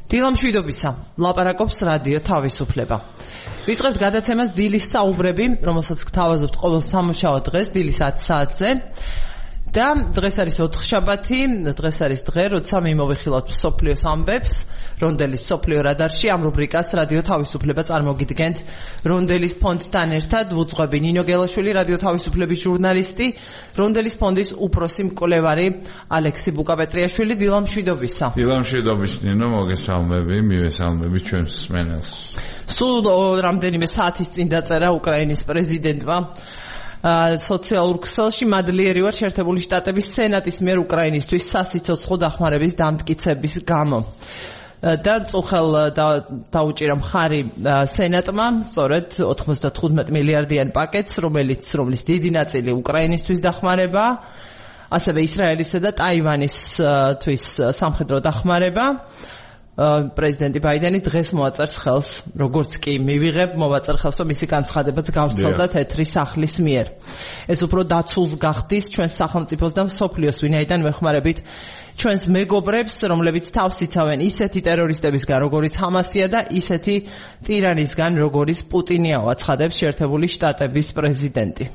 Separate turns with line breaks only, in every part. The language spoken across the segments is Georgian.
დილამშვიდობისა, ლაპარაკობს რადიო თავისუფლება. ვიწყებთ გადაცემას დილის საუბრები, რომელსაც გთავაზობთ ყოველ სამუშაო დღეს დილის 10 საათზე. და დღეს არის ოთხშაბათი, დღეს არის დღე, როცა მიმოვიხილავთ მსოფლიოს ამბებს, რონდელის მსოფლიო რადარში. ამ რუბრიკას რადიო თავისუფლება წარმოგიდგენთ რონდელის ფონდთან ერთად. ვუძღვები ნინო გელაშვილი, რადიო თავისუფლების ჟურნალისტი, რონდელის ფონდის უფროსი მკვლევარი ალექსი ბუკაპეტრიაშვილი. დილამშვიდობისა.
დილამშვიდობის ნინო, მოგესალმები, მივესალმები ჩვენს მსმენელს.
სულ რამდენიმე საათის წინ დაწერა უკრაინის პრეზიდენტმა სოციალურ ქსელში, მადლიერი ვარ შეერთებული შტატების სენატის მიერ უკრაინისთვის სასიცოცხლო დახმარების დამტკიცების გამო. და წუხელ დაუჭირა მხარი სენატმა სწორედ 95 მილიარდიან პაკეტს, რომლის დიდი ნაწილი უკრაინისთვის დახმარება, ასევე ისრაელისა და ტაივანისთვის სამხედრო დახმარება. პრეზიდენტი ბაიდენი დღეს მოაწერს ხელს, როგორც კი მივიღებ, მოვაწერ ხელს, რომ მისი განცხადებაც გავრცელდა თეთრი სახლის მიერ. ეს უფრო დაცულს გახდის ჩვენს სახელმწიფოს და მსოფლიოს, ვინაიდან ვეხმარებით ჩვენს მეგობრებს, რომლებიც თავს იცავენ ისეთი ტერორისტებისგან, როგორიც ჰამასია და ისეთი ტირანისგან, როგორიც პუტინია, აცხადებს შეერთებული შტატების პრეზიდენტი.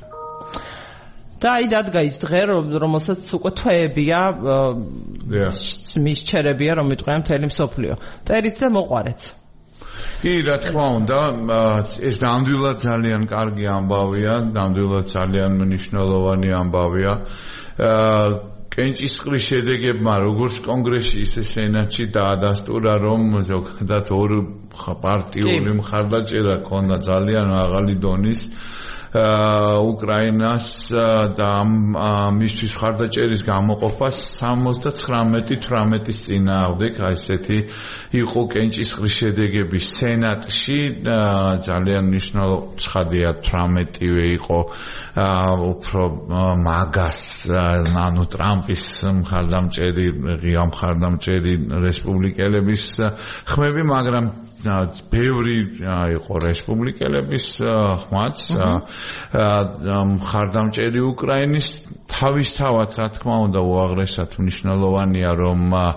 და აი დადგა ის დღე, რომელსაც უკვე თვეებია, მისჩერებია, რომ მიტყვია მთელი მსოფლიო. წერიც და მოყვარეც.
კი, რა თქმა უნდა, ეს ნამდვილად ძალიან კარგი ამბავია, ნამდვილად ძალიან მნიშვნელოვანი ამბავია. კენჭისყრის შედეგებმა როგორც კონგრესში, ისე სენატში დაადასტურა, რომ ზოგადად ორ პარტიული მხარდაჭერა ქონდა ძალიან მაღალი დონის უკრაინას და მისთვის მხარდაჭერის გამოყოფას 79-18-ის წინააღმდეგ, აი ესეთი იყო კენჭისყრის შედეგები სენატში, ძალიან მნიშვნელოვანი ცხადია 18-ვე იყო უფრო მაგას, ანუ ტრამპის მხარდამჭერი, ღია მხარდამჭერი რესპუბლიკელების ხმები, მაგრამ ბევრი იყო რესპუბლიკელების ხმაც, მხარდამჭერი უკრაინის. თავისთავად, რა თქმა უნდა, უაღრესად მნიშვნელოვანია, რომ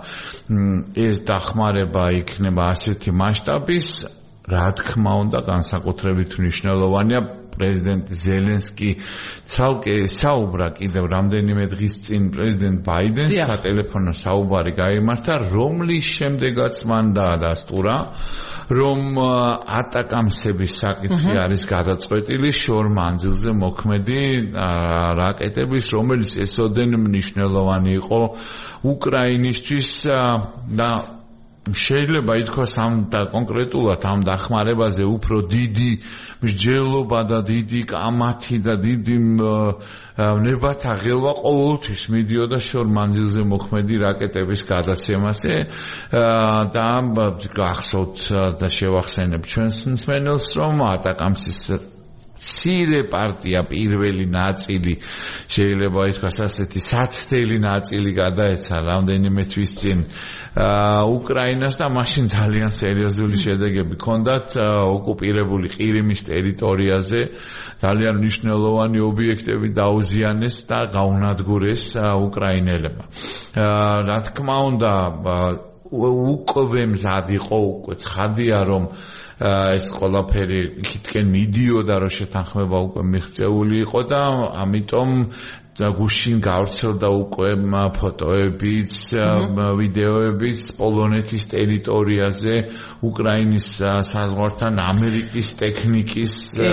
ეს დახმარება იქნება ასეთი მასშტაბის, რა თქმა უნდა, განსაკუთრებით მნიშვნელოვანია. პრეზიდენტ ზელენსკი ცალკე საუბრა კიდევ რამდენიმე დღის წინ პრეზიდენტ ბაიდენს სატელეფონო საუბარი გაიმართა, რომლის შემდეგაც მან დაადასტურა, რომ ატაკამსების საკითხი არის გადაწყვეტილი შორ მანძილზე მოქმედი რაკეტების, რომელიც ესოდენ მნიშვნელოვანი იყო უკრაინისთვის და შეიძლება ითქვას ამ და კონკრეტულად ამ დახმარებაზე უფრო დიდი მსჯელობა და დიდი კამათი და დიდი ნებათა ღელვა ყოველთვის მიდიოდა შორ მანძილზე მოქმედი რაკეტების გადაცემაზე და გახსოვთ და შევახსენებ ჩვენს მსმენელს, რომ ატაკამსის მცირე პარტია, პირველი ნაწილი, შეიძლება ითქვას ასეთი საცდელი ნაწილი გადაეცა რამდენიმე თვის წინ უკრაინას და მაშინ ძალიან სერიოზული შედეგები ჰქონდათ ოკუპირებული ყირიმის ტერიტორიაზე. ძალიან მნიშვნელოვანი ობიექტები დაუზიანეს და გაუნადგურეს უკრაინელებმა. რა თქმა უნდა, უკვე მზად იყო, უკვე ცხადია, რომ ეს ყველაფერი იქითკენ მიდიოდა, რომ შეთანხმება უკვე მიღწეული იყო და ამიტომ გუშინ გავრცელდა უკვე ფოტოებიც, ვიდეოებიც პოლონეთის ტერიტორიაზე, უკრაინის საზღვართან ამერიკის ტექნიკის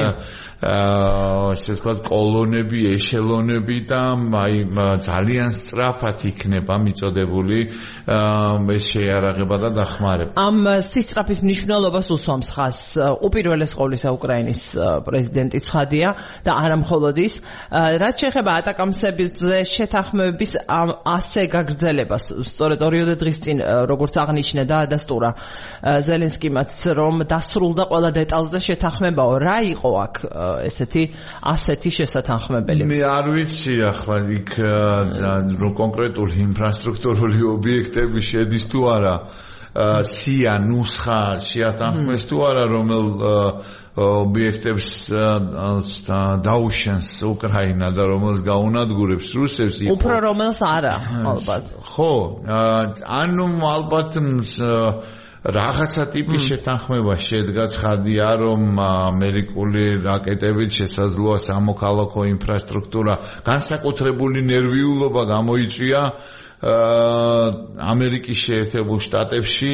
ესე ვთქვათ კოლონები, ეშელონები და აი ძალიან სწრაფად იქნება მიწოდებული ეს შეიარაღება და დახმარება.
ამ სისწრაფის მნიშვნელობას უსვამს ხაზს უპირველეს ყოვლისა უკრაინის პრეზიდენტი ცხადია და არა მხოლოდ ის, რაც შეეხება ატაკამსებზე შეთანხმების ასე გაგრძელებას. სწორედ 2 დღის წინ, როგორც აღნიშნა და ადასტურა ზელენსკიმაც, რომ დასრულდა ყველა დეტალზე შეთანხმებაო. რა იყო აქ ასეთი შესათანხმებელი?
მე არ ვიცი ახლა იქ კონკრეტული ინფრასტრუქტურული ობიექტები შედის თუ არა, სია ნუსხა შეათანხმეს თუ არა, რომელ ობიექტებს დაუშვენს უკრაინა და რომელს გაუნადგურებს რუსებს.
უფრო რომელს არა, ალბათ.
ხო, ანუ ალბათ რაღაცა ტიპის შეთანხმება შედგა ცხადია რომ ამერიკული რაკეტებით შესაძლოა სამოქალაქო ინფრასტრუქტურა განსაკუთრებული ნერვიულობა გამოიწვია ამერიკის შეერთებულ შტატებში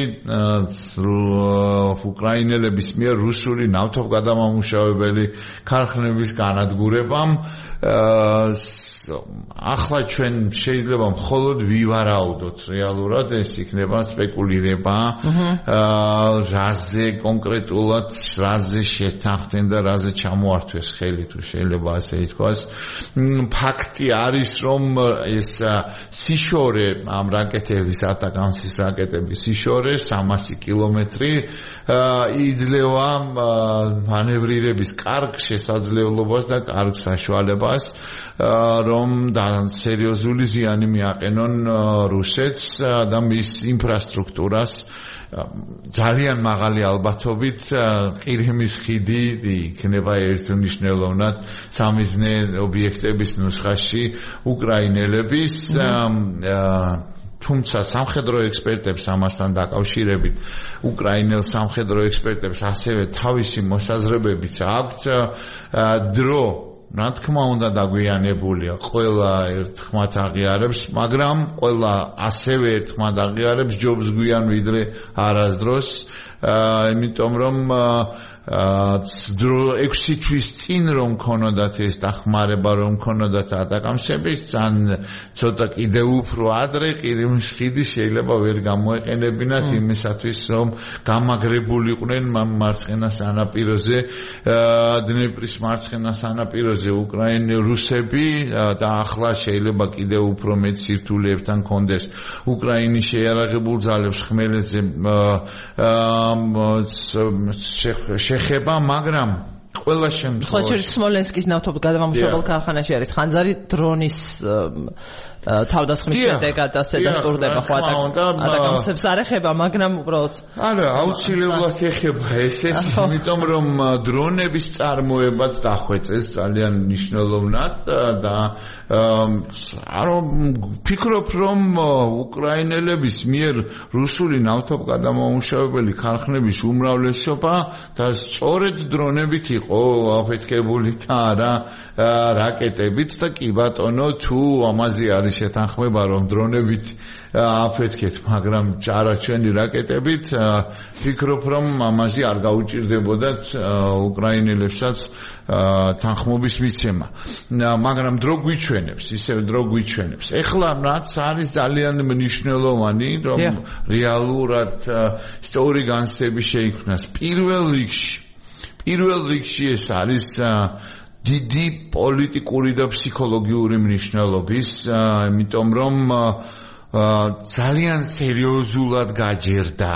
უკრაინელების მიერ რუსული ნავთობგადამამუშავებელი ქარხნების განადგურებამ ახლა ჩვენ შეიძლება მხოლოდ ვივარაუდოთ რეალურად ეს იქნება სპეკულირება რაზე კონკრეტულად რაზე შეთანხმდნენ და რაზე ჩამოართვეს ხელი თუ შეიძლება ასე ითქვას ფაქტი არის რომ ეს სიშორე ამ რაკეტების ატაკამსის რაკეტების სიშორე 300 კილომეტრი იძლევა მანევრირების კარგ შესაძლებლობას და კარგ საშუალებას რომ სერიოზული ზიანი მიაყენონ რუსეთს და მის ინფრასტრუქტურას ძალიან მაღალი ალბათობით ყირიმის ხიდი იქნება ერთმნიშვნელოვნად სამიზნე ობიექტების ნუსხაში უკრაინელების თუმცა სამხედრო ექსპერტებს ამასთან დაკავშირებით უკრაინელ სამხედრო ექსპერტებს ასევე თავისი მოსაზრებებიც აქვთ დრო რა თქმა უნდა დაგვიანებულია ყველა ერთხმად აღიარებს მაგრამ ყველა ასევე ერთხმად აღიარებს ჯობს გვიან ვიდრე არასდროს იმიტომ რომ 6 თვის წინ რომ ქონოდათ ეს დახმარება რომ ქონოდათ ატაკამსების ან ცოტა კიდევ უფრო ადრე ყირიმის ხიდი შეიძლება ვერ გამოეყენებინათ იმისათვის რომ გამაგრებულიყვნენ მარცხენა სანაპიროზე დნეპრის მარცხენა სანაპიროზე უკრაინელი რუსები და ახლა შეიძლება კიდევ უფრო მეტ სირთულეებთან კონდეს უკრაინის შეიარაღებულ ძალებს ხმელეთზე შეხება, მაგრამ ყველა შემთხვევაში
სმოლენსკის ნავთობგადამამუშავებელ ქარხანაში არის ხანძარი დრონის თავდასხმის შედეგად ასე დასტურდება ხო ატაკამსებს არ ეხება, მაგრამ უბრალოდ
არა, აუცილებლად ეხება ეს იმიტომ რომ დრონების წარმოებაც დახვეწეს ძალიან მნიშვნელოვნად და ფიქრობ რომ უკრაინელების მიერ რუსული ნავთობგადამამუშავებელი ქარხნების უმრავლესობა და სწორედ დრონებით იყო აფეთქებული და არა რაკეტებით და კი ბატონო თუ ამაზე არის შეთანხმება რომ დრონებით აფეთქეთ მაგრამ ჩარაჩვენი რაკეტებით ფიქრობ რომ ამაზე არ გაუჭირდებოდათ უკრაინელებსაც თანხმობის მიცემა მაგრამ დრო გვიჩვენებს ისევ დრო გვიჩვენებს ეხლა რაც არის ძალიან მნიშვნელოვანი რომ რეალურად სწორი განცდები შეიქმნას პირველ რიგში ეს არის დიდი პოლიტიკური და ფსიქოლოგიური მნიშვნელობის იმიტომ რომ ძალიან სერიოზულად გაჯერდა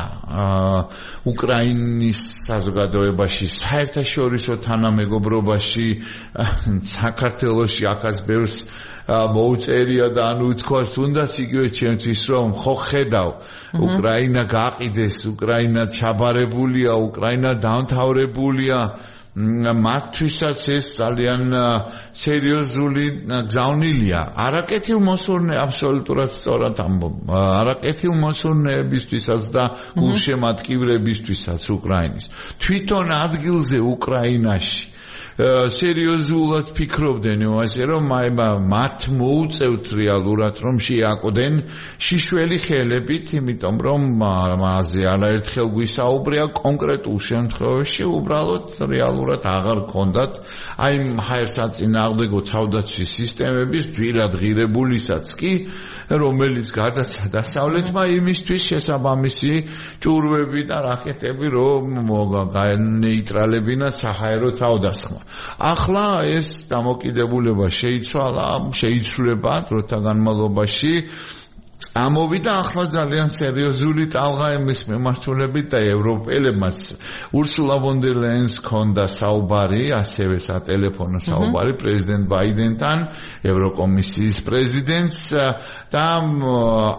უკრაინის საზოგადოებაში საერთაშორისო თანამეგობრობაში საქართველოში ახაც ბევრს მოუწერია და ანუ თქვას თუნდაც იგივე ჩემთვის რომ ხო ხედავ უკრაინა გაყიდეს უკრაინა ჩაბარებულია უკრაინა დამთავრებულია მათთვისაც ეს ძალიან სერიოზული გზავნილია არაკეთილ მოსურნე აბსოლუტურად სწორად ამბობ არაკეთილ მოსურნეებისთვისაც და გულშემატკივრებისთვისაც უკრაინის თვითონ ადგილზე უკრაინაში სერიოზულად ფიქრობდნენ ასე რომ მათ მოუწევთ რეალურად რომ შეაკვდნენ შიშველი ხელებით იმიტომ რომ მასზე არაერთხელ გვისაუბრია კონკრეტულ შემთხვევაში უბრალოდ რეალურად აღარ ქონდათ აი ჰაერსაწინააღმდეგო თავდაცვის სისტემების ძვირად ღირებულისაც კი რომელიც გადაცა დასავლეთმა იმისთვის შესაბამისი ჭურვები და რაკეტები რომ გაენეიტრალებინათ საჰაერო თავდასხმა ახლა ეს დამოკიდებულება შეიცვლება დროთა განმავლობაში წამოვიდა ახლა ძალიან სერიოზული ტალღა იმის მიმართულებით და ევროპელებმაც ურსულა ვონ დერ ლაიენს ქონდა საუბარი ასევე სატელეფონო საუბარი პრეზიდენტ ბაიდენთან ევროკომისიის პრეზიდენტს და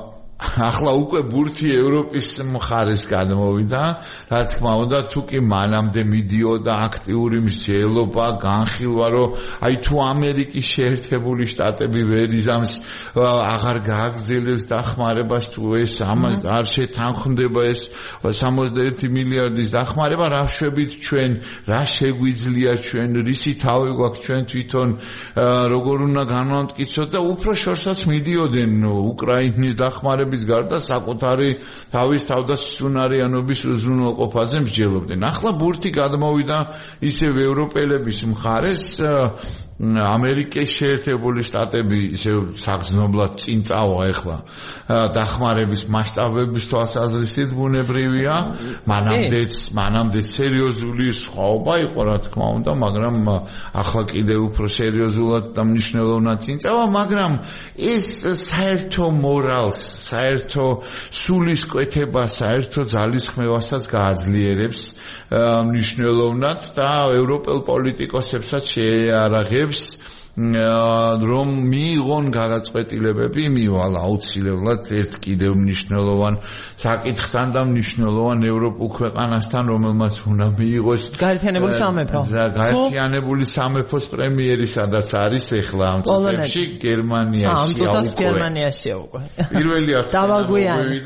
ახლა უკვე ბურთი ევროპის მხარეს გადმოვიდა, რა თქმა უნდა, თუ კი მანამდე მიდიოდა აქტიური მსჯელობა, განხილვა, რომ აი თუ ამერიკის შეერთებული შტატები ვერ იზამს, აღარ გააგრძელებს დახმარებას, თუ ეს არ შეთანხმდება ეს 61 მილიარდის დახმარება, რა შვებით ჩვენ, რა შეგვიძლია ჩვენ, რისი თავი გვაქვს ჩვენ თვითონ, როგორ უნდა განვამტკიცოთ და უფრო შორსაც მიდიოდნენ უკრაინის დახმარების გარდა საკუთარი თავის თავდაცვისუნარიანობის უზრუნველყოფაზე მსჯელობდნენ. ახლა ბურთი გადმოვიდა ისევ ევროპელების მხარეს, ამერიკის შეერთებული შტატები ისევ საგრძნობლად წინ წავა ახლა დახმარების მასშტაბების თვალსაზრისით ბუნებრივია, მანამდეც სერიოზული სხვაობა იყო, რა თქმა უნდა, მაგრამ ახლა კიდევ უფრო სერიოზულად და მნიშვნელოვნად წინ წავა, მაგრამ ეს საერთო მორალს, საერთო სულისკვეთებას, საერთო ძალისხმევასაც გააძლიერებს მნიშვნელოვნად და ევროპელ პოლიტიკოსებსაც შეიარაღებს, რომ მიიღონ გადაწყვეტილებები, მივალ აუცილებლად ერთ კიდევ მნიშვნელოვან საკითხთან და მნიშვნელოვან ევროპულ ქვეყანასთან, რომელმაც უნდა მიიღოს
გაერთიანებული სამეფო.
გაერთიანებული სამეფოს პრემიერი, სადაც არის ახლა ამ წუთებში
გერმანიაში უკვე.
პირველი
დავაგვიანი.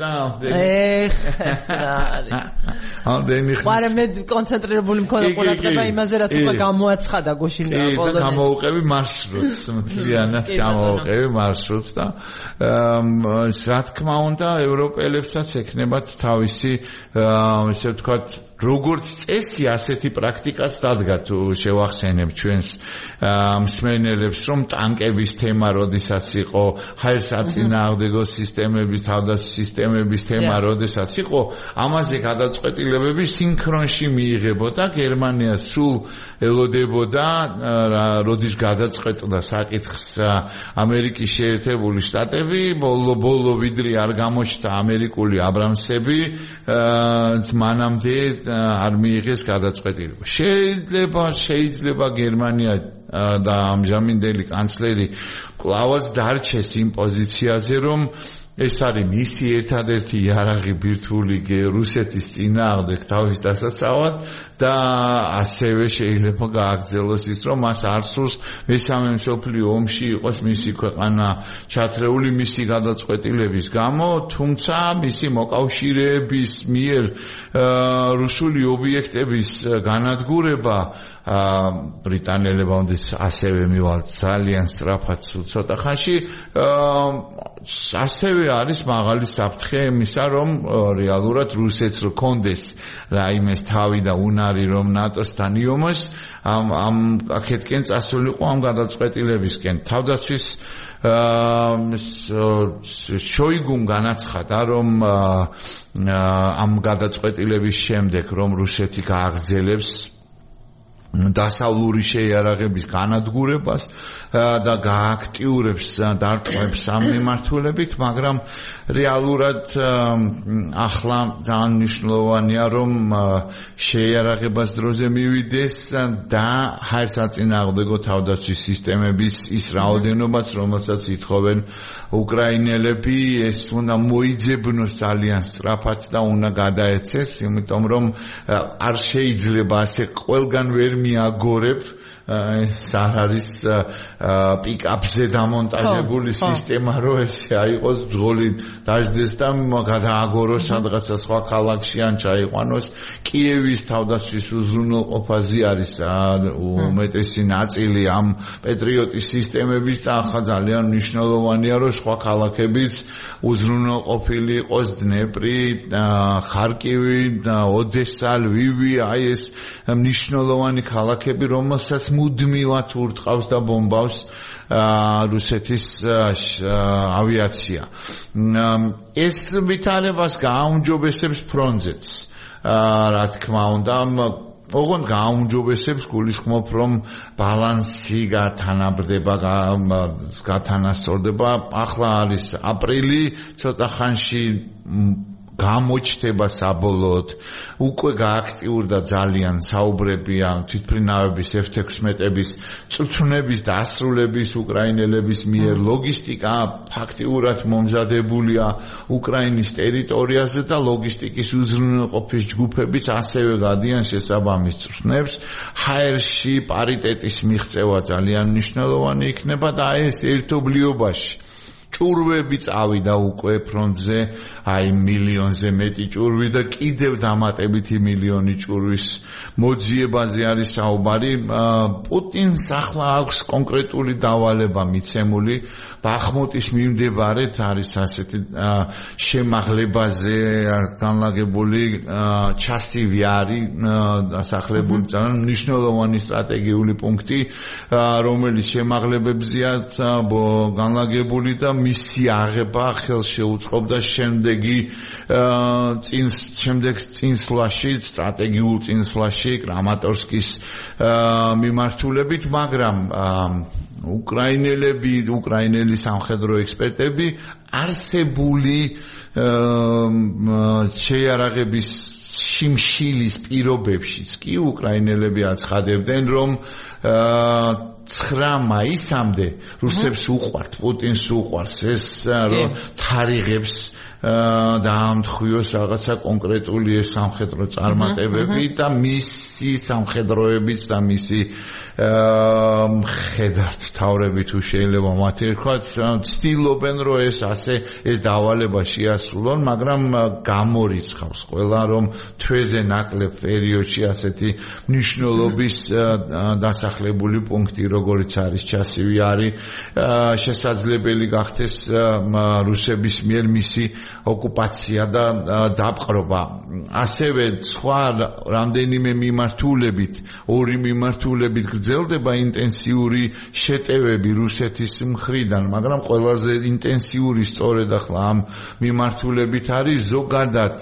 ამდენი ხნის.
მაგრამ მე კონცენტრირებული მქონდა ყურადღება იმაზე, რაც უკვე გამოაცხადა გუშინ პოლონეთში.
გამოვუყევი მარშრუტს, მთლიანად გამოვუყევი მარშრუტს და რა თქმა უნდა, ევროპელებსაც ექნებათ თავისი, ესე ვთქვათ, როგორც წესი ასეთი პრაქტიკაც დადგა, თუ შევახსენებ ჩვენს მსმენელებს, რომ ტანკების თემა როდესაც იყო, ჰაერსაწინააღმდეგო სისტემების, თავდაცვის სისტემების თემა როდესაც იყო, ამაზე გადაწყვეტილებები სინქრონში მიიღებოდა, გერმანია სულ ელოდებოდა, როდის გადაწყვეტდა საკითხს ამერიკის შეერთებული შტატები, ბოლო ვიდრე არ გამოჩნდა ამერიკული აბრამსები, მანამდე არ მიიღეს გადაწყვეტილება. შეიძლება გერმანია და ამჟამინდელი კანცლერი კვლავაც დარჩეს იმ პოზიციაზე, რომ ეს არის მისი ერთადერთი იარაღი ბირთვული რუსეთის წინააღმდეგ თავის დასაცავად და ასევე შეიძლება გააგრძელოს ის, რომ მას არ სურს მესამე მსოფლიო ომში იყოს მისი ქვეყანა ჩათრეული მისი გადაწყვეტილების გამო, თუმცა მისი მოკავშირეების მიერ რუსული ობიექტების განადგურება ბრიტანელებმა ასევე მივალ ძალიან სწრაფად ცოტა ხანში ასევე არის მაღალი საფრთხე იმისა, რომ რეალურად რუსეთს რქონდეს რაიმეს თავი და უნარი, რომ ნატოსთან იომოს, აქეთკენ წასულიყო ამ გადაწყვეტილებისკენ. თავდაცვის შოიგუმ განაცხადა, რომ ამ გადაწყვეტილების შემდეგ, რომ რუსეთი გააგრძელებს დასავლური შეიარაღების განადგურებას და გააქტიურებს დარტყმებს ამ მიმართულებით, მაგრამ რეალურად ახლა ძალიან მნიშვნელოვანია, რომ შეიარაღებას დროზე მივიდეს და ჰაერსაწინააღმდეგო თავდაცვის სისტემების ის რაოდენობაც, რომელსაც ითხოვენ უკრაინელები, ეს უნდა მოიძებნოს ძალიან სწრაფად და უნდა გადაეცეს, იმიტომ რომ არ შეიძლება ასე ყველგან ვერ მიაგორებ, ეს არ არის პიკაპზე დამონტაჟებული სისტემა, რომ ესე აიყოს ძღოლი დაждდეს და გადააგოროს სადღაცა სხვა ქალაქში ან ჩაიყვანოს. კიევის თავდაცვის უზრუნველყოფაზე არის უმეტესი ნაწილი ამ პეტრიოტის სისტემების და ახლა ძალიან მნიშვნელოვანია, რომ სხვა ქალაქებიც უზრუნველყოფილი იყოს, დნეპრი, ხარკივი, ოდესა, ლვივი, აი ეს მნიშვნელოვანი ქალაქები, რომელსაც მუდმივად ურტყავს და ბომბავს რუსეთის ავიაცია. ეს ვითარებას გააუმჯობესებს ფრონტზეც, რა თქმა უნდა, ოღონდ გააუმჯობესებს, გულისხმობ, რომ ბალანსი გათანაბრდება, გათანასწორდება. ახლა არის აპრილი, ცოტა ხანში გამოჩნდება საბოლოოდ უკვე გააქტიურდა ძალიან საუბრები ამ თვითმფრინავების F-16-ების წვრთნების დასრულების უკრაინელების მიერ ლოგისტიკა ფაქტიურად მომზადებულია უკრაინის ტერიტორიაზე და ლოგისტიკის უზრუნველყოფის ჯგუფებიც ასევე გადიან შესაბამის წვრთნებს ჰაერში პარიტეტის მიღწევა ძალიან მნიშვნელოვანი იქნება და ეს ერთობლიობაში ჭურვები წავიდა უკვე ფრონტზე აი მილიონზე მეტი ჭურვი და კიდევ დამატებითი მილიონი ჭურვის მოძიებაზე არის საუბარი პუტინს ახლა აქვს კონკრეტული დავალება მიცემული ბახმუტის მიმდებარედ არის ასეთი შემაღლებაზე განლაგებული ჩასივი არის დასახლებული ძალიან მნიშვნელოვანი სტრატეგიული პუნქტი რომელიც შემაღლებებზეა განლაგებული და მისი აღება ხელშეუწყობდა შემდეგი წინსვლაში სტრატეგიულ წინსვლაში კრამატორსკის მიმართულებით მაგრამ უკრაინელი სამხედრო ექსპერტები არსებული შეიარაღების შიმშილის პირობებშიც კი უკრაინელები აცხადებდნენ რომ 9 მაისამდე რუსებს უყვართ პუტინს უყვარს ეს რომ თარიღებს დაამთხვიოს რაღაცა კონკრეტული სამხედრო წარმატებები და მისი სამხედროებიც და მისი მხედართ თავრები თუ შეიძლება მათი ვთქვათ ცდილობენ რომ ეს დავალება შეასრულონ მაგრამ გამორიცხავს ყველა რომ თვეზე ნაკლებ პერიოდში ასეთი მნიშვნელობის დასახლებული პუნქტი როგორც არის ჩასივი არის შესაძლებელი გახდეს რუსების მიერ მისი ოკუპაცია და დაპყრობა ასევე სხვა რამდენიმე მიმართულებით ორი მიმართულებით გრძელდება ინტენსიური შეტევები რუსეთის მხრიდან მაგრამ ყველაზე ინტენსიური სწორედ ახლა ამ მიმართულებით არის ზოგადად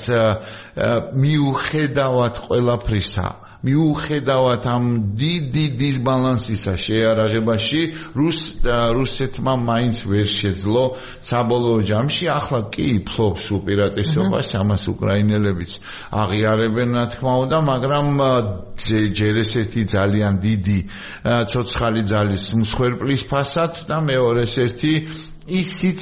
მიუხედავად ყველაფრისა მიუხედავად ამ დიდი დისბალანსისა შეიარაღებაში რუსეთმა მაინც ვერ შეძლო საბოლოო ჯამში ახლა კი ფლობს უპირატესობას ამას უკრაინელებიც აღიარებენ რა თქმა უნდა მაგრამ ჯერ ესეთი ძალიან დიდი ცოცხალი ძალის მსხვერპლის ფასად და მეორე ერთი ისიც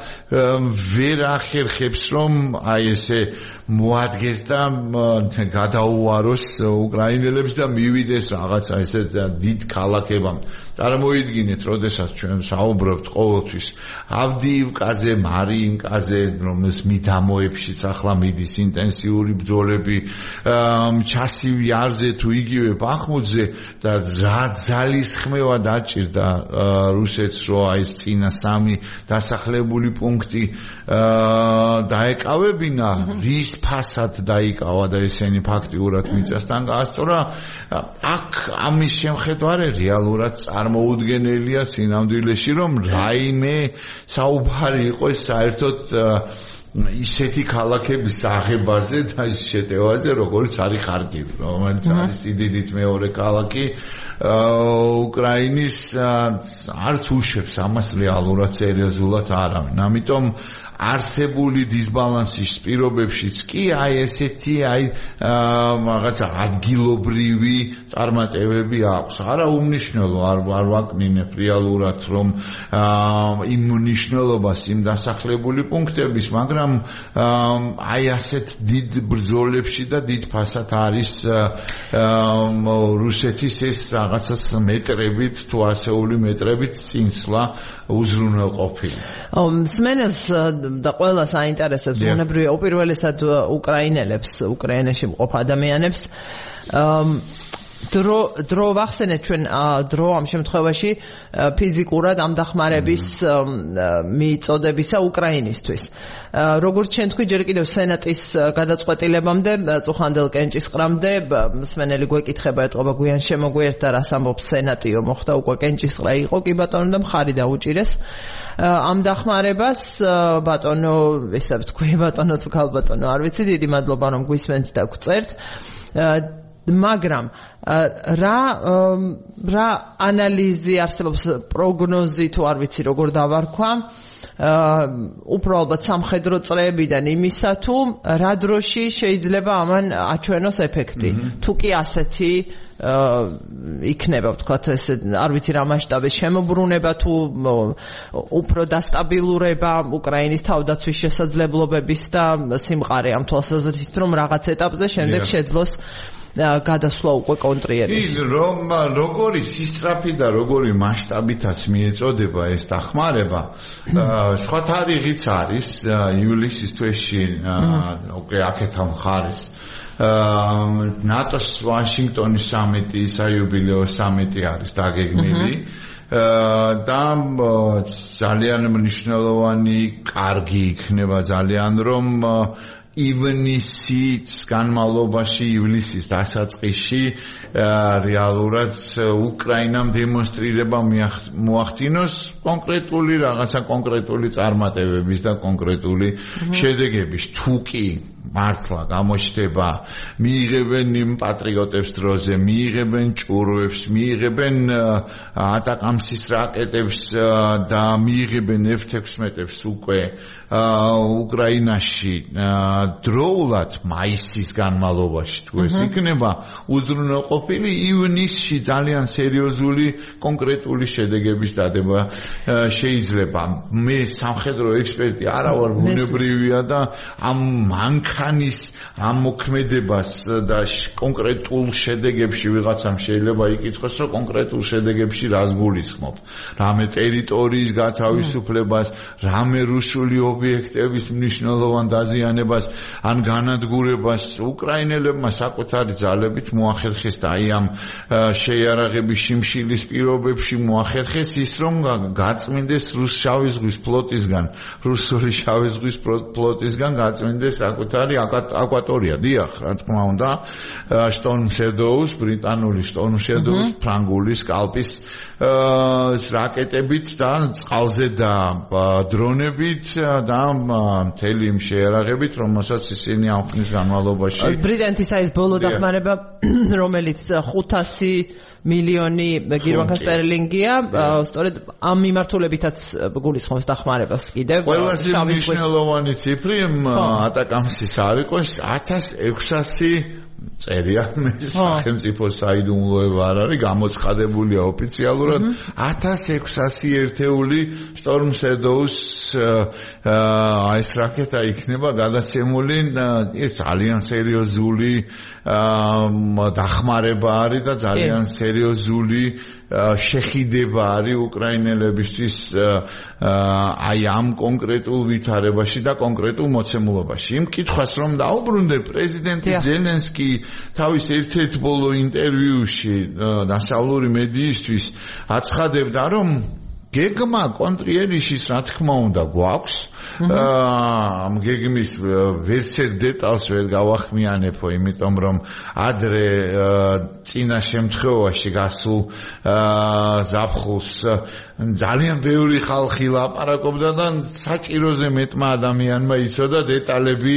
ვერ ახერხებს რომ აი ესე მოადგეს და გადაუაროს უკრაინელებს და მივიდეს რაღაცა ესე დიდ ქალაქებამდე. წარმოიდგინეთ, როდესაც ჩვენ საუბრობთ ყოველთვის ავდიივკაზე, მარიინკაზე, რომელს მიდამოებშიც ახლა მიდის ინტენსიური ბრძოლები, ჩასივი არზე თუ იგივე ბახმუტზე და რა ძალისხმევა დაჭირდა რუსეთს რომ აი ეს წინა სამი დასახლებული პუნქტი დაეკავებინა რის ფასად დაიკავა და ესენი ფაქტიურად მიწასთან გაასწორა აქ ამის შემხედარე რეალურად წარმოუდგენელია სინამდვილეში რომ რაიმე საუბარი იყოს საერთოდ ისეთი ქალაქების აღებაზე და შეტევაზე როგორც არის ხარკივი რომელიც არის სიდიდით მეორე ქალაქი უკრაინის არც უშვებს ამას რეალურად სერიოზულად არავინ ამიტომ არსებული დისბალანსის პირობებშიც კი აი ესეთი აი რაღაცა ადგილობრივი წარმატებები აქვს. არა უმნიშვნელო არ ვაკნინებ რეალურად რომ იმ მნიშვნელობას იმ დასახლებული პუნქტების, მაგრამ აი ასეთ დიდ ბრძოლებში და დიდ ფასად არის რუსეთის ეს რაღაცას მეტრებით თუ ასეული მეტრებით წინსვლა უზრუნველყოფილი. მსმენელს და ყველას აინტერესებს ბუნებრივია უპირველესად უკრაინელებს, უკრაინაში მყოფ ადამიანებს დრო ვახსენეთ ჩვენ დრო ამ შემთხვევაში ფიზიკურად ამ დახმარების მიწოდებისა უკრაინისთვის. როგორც ჩვენ თქვი ჯერ კიდევ სენატის გადაწყვეტილებამდე წუხანდელ კენჭისყრამდე მსმენელი გვეკითხება ეტყობა გვიან შემოგვიერთდა რას ამბობს სენატიო მოხდა უკვე კენჭისყრა იყო კი ბატონო და მხარი დაუჭირეს ამ დახმარებას ბატონო ესე ვთქვი ბატონო თუ ქალბატონო არ ვიცი დიდი მადლობა რომ გვისმენთ და გვწერთ მაგრამ
რა ანალიზი არსებობს პროგნოზი თუ არ ვიცი როგორ დავარქვა უბრალოდ სამხედრო წრეებიდან იმისა თუ რა დროში შეიძლება ამან აჩვენოს ეფექტი თუ კი ასეთი იქნება ვთქვათ ესე არ ვიცი რა მასშტაბის შემოbrunება თუ უფრო დასტაბილურება უკრაინის თავდაცვის შესაძლებლობების და სიმყარე ამ თვალსაზრისით რომ რაღაც ეტაპზე შემდეგ შეძლოს გადასვლა უკვე კონტრიერის.
როგორი სისწრაფი და როგორი მასშტაბითაც მიეწოდება ეს დახმარება. სხვა თარიღიც არის ივლისის თვეში უკვე აქეთა მხარეს ნატოს ვაშინგტონის სამიტი საიუბილეო სამიტი არის დაგეგმილი. და ძალიან მნიშვნელოვანი კარგი იქნება ძალიან რომ ივნისის განმავლობაში ივლისის დასაწყისში რეალურად უკრაინამ დემონსტრირება მოახდინოს კონკრეტული რაღაცა კონკრეტული წარმატებების და კონკრეტული შედეგების თუ კი მართლა გამოჩნდება მიიღებენ იმ პატრიოტებს დროზე მიიღებენ ჭურვებს მიიღებენ ატაკამსის რაკეტებს და მიიღებენ F-16-ებს უკვე უკრაინაში დროულად მაისის განმავლობაში თუ ეს იქნება უზრუნველყოფილი ივნისში ძალიან სერიოზული კონკრეტული შედეგების დადება შეიძლება მე სამხედრო ექსპერტი არა ვარ ბუნებრივია და ამ მანქანის ამ მოქმედებას და კონკრეტულ შედეგებში ვიღაცამ შეიძლება იკითხოს რომ კონკრეტულ შედეგებში რას გულისხმობ რამე ტერიტორიის გათავისუფლებას რამე რუსული ობიექტების მნიშვნელოვან დაზიანებას ან განადგურებას უკრაინელებმა საკუთარი ძალებით მოახერხეს და აი ამ შეიარაღების შიმშილის პირობებში მოახერხეს ის რომ გაწმინდეს რუსული შავი ზღვის ფლოტისგან გაწმინდეს საკუთარი აკვატორია დიახ რა თქმა უნდა Storm Shadows ბრიტანული Storm Shadows ფრანგული სკალპის რაკეტებით და წყალზე და დრონებით და მთელი იმ შეიარაღებით რომელსაც ისინი ამ ხნის განმავლობაში
ბრიტანეთის აი ეს ბოლო დახმარება რომელიც 500 მილიონი გირვანკა სტერლინგია სწორედ ამ მიმართულებითაც გულისხმობს დახმარებას კიდევ
ყველაზე მნიშვნელოვანი ციფრი ატაკამსის არ იყოს 1600 წერია მე სახელმწიფო საიდუმლოება არ არის გამოცხადებულია ოფიციალურად 1600 ერთეული Storm Shadows ეს რაკეტა იქნება გადაცემული ეს ძალიან სერიოზული დახმარება არის და ძალიან სერიოზული შეხიდება არის უკრაინელებისთვის აი ამ კონკრეტულ ვითარებაში და კონკრეტულ მოცემულობაში. იმ კითხვას რომ დაუბრუნდე პრეზიდენტი ზელენსკი თავის ერთ-ერთ ბოლო ინტერვიუში დასავლური მედიისთვის აცხადებდა რომ გეგმა კონტრიერიშის რა თქმა უნდა გვაქვს ამ გეგმის ვერცერთ დეტალს ვერ გავახმიანებო იმიტომ რომ ადრე წინა შემთხვევაში გასულ ზაფხულს ძალიან ბევრი ხალხი ლაპარაკობდა და საჭიროზე მეტმა ადამიანმა იცოდა დეტალები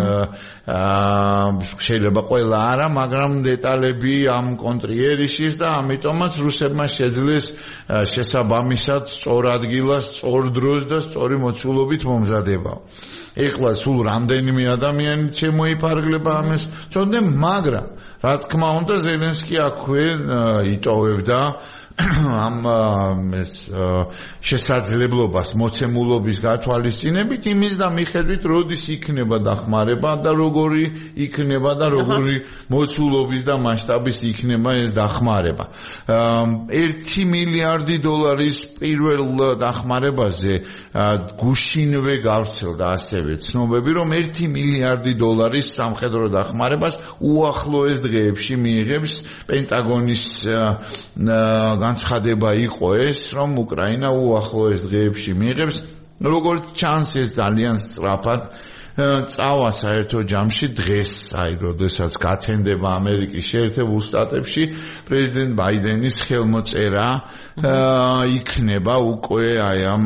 შეიძლება ყველა არა მაგრამ დეტალები ამ კონტრიერიშის და ამიტომაც რუსებმა შეძლეს შესაბამისად სწორ ადგილას სწორ დროს და სწორი მოცულობით მომზადება. ეხლა სულ რამდენიმე ადამიანი შემოიფარგლება ამას წოდნე მაგრამ რა თქმა უნდა ზელენსკი აქვე იტოვებდა ამ შესაძლებლობას მოცემულობის გათვალისწინებით იმის და მიხედვით როდის იქნება დახმარება და როგორი იქნება და როგორი მოცულობის და მასშტაბის იქნება ეს დახმარება 1 მილიარდი დოლარის პირველ დახმარებაზე გუშინვე გავრცელდა ასევე ცნობები რომ 1 მილიარდი დოლარის სამხედრო დახმარებას უახლოეს დღეებში მიიღებს პენტაგონის განცხადება იყო ეს რომ უკრაინა უახლოეს დღეებში მიიღებს როგორც ჩანს ეს ძალიან სწრაფად წავა საერთო ჯამში დღეს აი როდესაც გათენდება ამერიკის შეერთებულ შტატებში პრეზიდენტ ბაიდენის ხელმოწერა იქნება უკვე აი ამ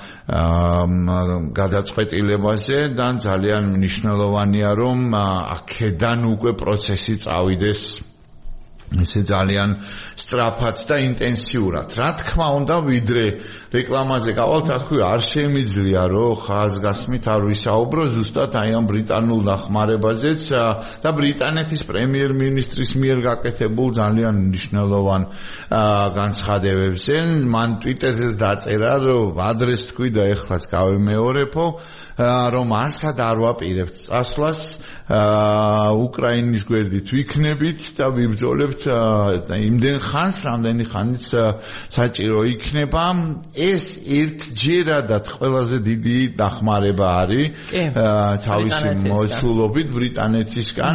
გადაწყვეტილებაზე და ძალიან მნიშვნელოვანია რომ აქედან უკვე პროცესი წავიდეს ესე ძალიან სწრაფად და ინტენსიურად. Რა თქმა უნდა, ვიდრე რეკლამაზე გავალთქვი, არ შემიძლია რომ ხაზგასმით არ ვისაუბრო ზუსტად აი ამ ბრიტანულ დახმარებაზეც და ბრიტანეთის პრემიერ-მინისტრის მიერ გაკეთებულ ძალიან მნიშვნელოვან განცხადებებზე. მან ტვიტერზე დაწერა, რომ ადრეს თქვი და ეხლაც გავემეორებო, რომ არსად არ ვაპირებთ წასვლას უკრაინის გვერდით ვიქნებით და ვიბრძოლებთ იმდენ ხანს, რამდენი ხანიც საჭირო იქნება. ეს ერთჯერადად ყველაზე დიდი დახმარება არის თავისი მოცულობით ბრიტანეთისგან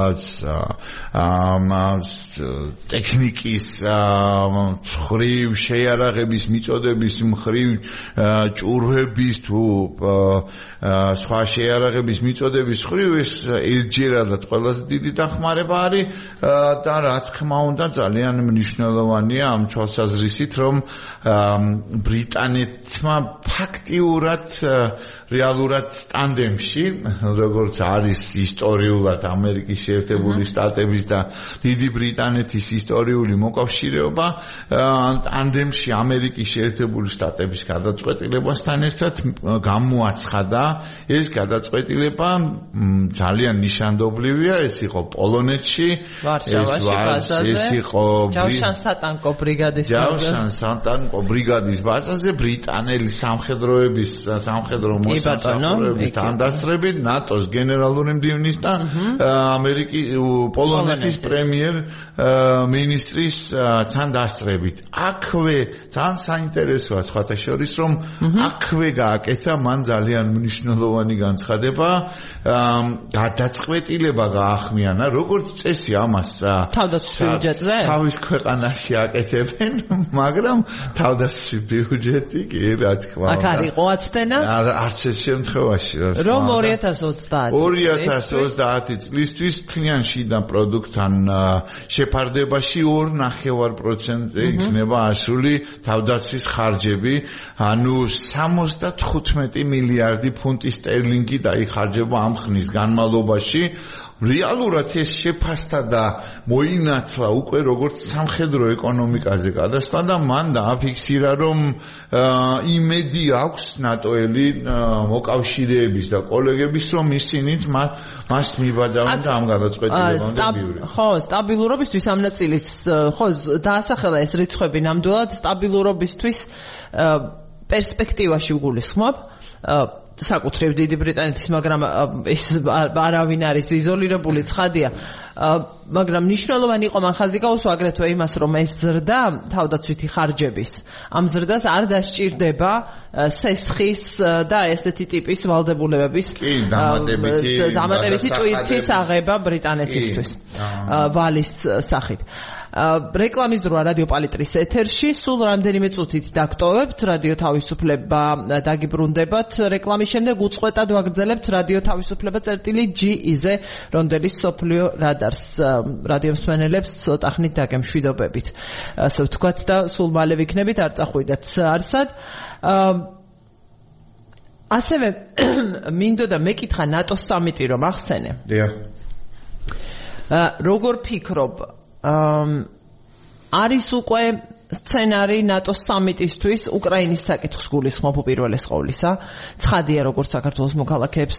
ტექნიკის მხრივ, შეიარაღების მიწოდების მხრივ, ჭურვების თუ სხვა შეიარაღების მიწოდების მხრივ ეს ერთჯერადად ყველაზე დიდი დახმარება არის და რა თქმა უნდა ძალიან მნიშვნელოვანია ამ თვალსაზრისით, რომ ბრიტანეთმა ფაქტიურად რეალურად ტანდემში, როგორც არის ისტორიულად ამერიკის შეერთებული შტატების და დიდი ბრიტანეთის ისტორიული მოკავშირეობა, ტანდემში ამერიკის შეერთებული შტატების გადაწყვეტილებასთან ერთად გამოაცხადა ეს გადაწყვეტილება ძალიან ნიშანდობლივია. ეს იყო პოლონეთში, ეს იყო
ჯავშან-სატანკო
ბრიგადის ბაზაზე ბრიტანელი სამხედროების სამხედრო მოსამსახურებით ანდასწრებით ნატოს გენერალური მდივნის და პოლონეთის პრემიერ-მინისტრის თან დასწრებით. აქვე ძალიან საინტერესოა სხვათა შორის, რომ აქვე გააკეთა მან ძალიან მნიშვნელოვანი განცხადება, გადაწყვეტილება გაახმიანა, როგორც წესი ამას
თავდაცვის ბიუჯეტზე
თავის ქვეყანაში აკეთებენ, მაგრამ თავდაცვის ბიუჯეტი კი რა თქმა უნდა.
აქ არ იყო აცდენა?
არც ეს შემთხვევაში
რომ 2030
წლისთვის თლიან შიდა პროდუქტთან შეფარდებაში 2.5% იქნება ასული თავდაცვის ხარჯები, ანუ 75 მილიარდი ფუნტი სტერლინგი დაიხარჯება ამ ხნის განმავლობაში. რეალურად ეს შეფასდა და მოინათლა უკვე როგორც სამხედრო ეკონომიკაზე გადასვლა და მან დააფიქსირა, რომ იმედი აქვს ნატოელი მოკავშირეების და კოლეგების, რომ ისინიც მას მიბაძავენ და ამ გადაწყვეტილებამდე მივიდნენ.
ხო, სტაბილურობისთვის ამ ნაწილის ხო დაასახელა ეს რიცხვები ნამდვილად სტაბილურობისთვის პერსპექტივაში გულისხმობ. საკუთრივ დიდი ბრიტანეთის, მაგრამ ეს არავინ არის იზოლირებული ცხადია. მაგრამ მნიშვნელოვანი იყო მან ხაზი გაუსვა აგრეთვე იმას, რომ ეს ზრდა თავდაცვითი ხარჯების ამ ზრდას არ დასჭირდება სესხის და ესეთი ტიპის ვალდებულებების დამატებითი ტვირთის აღება ბრიტანეთისთვის ვალის სახით. რეკლამის დროა რადიო პალიტრის ეთერში, სულ რამდენიმე წუთით დაგტოვებთ რადიო თავისუფლება, დაგიბრუნდებათ რეკლამის შემდეგ უწყვეტად ვაგრძელებთ რადიო თავისუფლება წერტილი.ge-ზე რონდელის სოფლიო რადარს რადიო მსმენელებს ცოტა ხნით დაგემშვიდობებით. ასე ვთქვათ და სულ მალე ვიქნებით, არ წახვიდეთ არსად. ასევე მინდოდა მეკითხა ნატოს სამიტი რომ ახსენე. როგორ ფიქრობ, არის უკვე სცენარი ნატოს სამიტისთვის უკრაინის საკითხს გულისხმობ უპირველეს ყოვლისა. ცხადია, როგორც საქართველოს მოქალაქეებს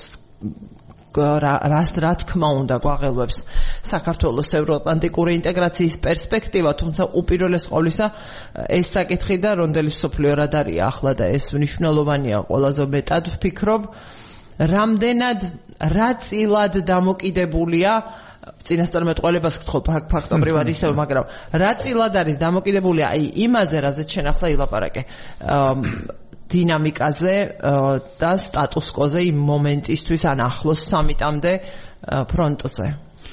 რა თქმა უნდა გვაღელვებს საქართველოს ევროატლანტიკური ინტეგრაციის პერსპექტივა, თუმცა უპირველეს ყოვლისა ეს საკითხი და რონდელის სოფლიო რადარია ახლა და ეს მნიშვნელოვანია ყველაზე მეტად ვფიქრობ. რამდენად რა წილად დამოკიდებულია წინასწარმეტყველებას გთხოვ ფაქტობრივად ისევ, მაგრამ რა წილად არის დამოკიდებული აი იმაზე, რაზეც შენ ახლა ილაპარაკე, დინამიკაზე და სტატუს-კვოზე იმ მომენტისთვის ან ახლოს სამიტამდე ფრონტზე.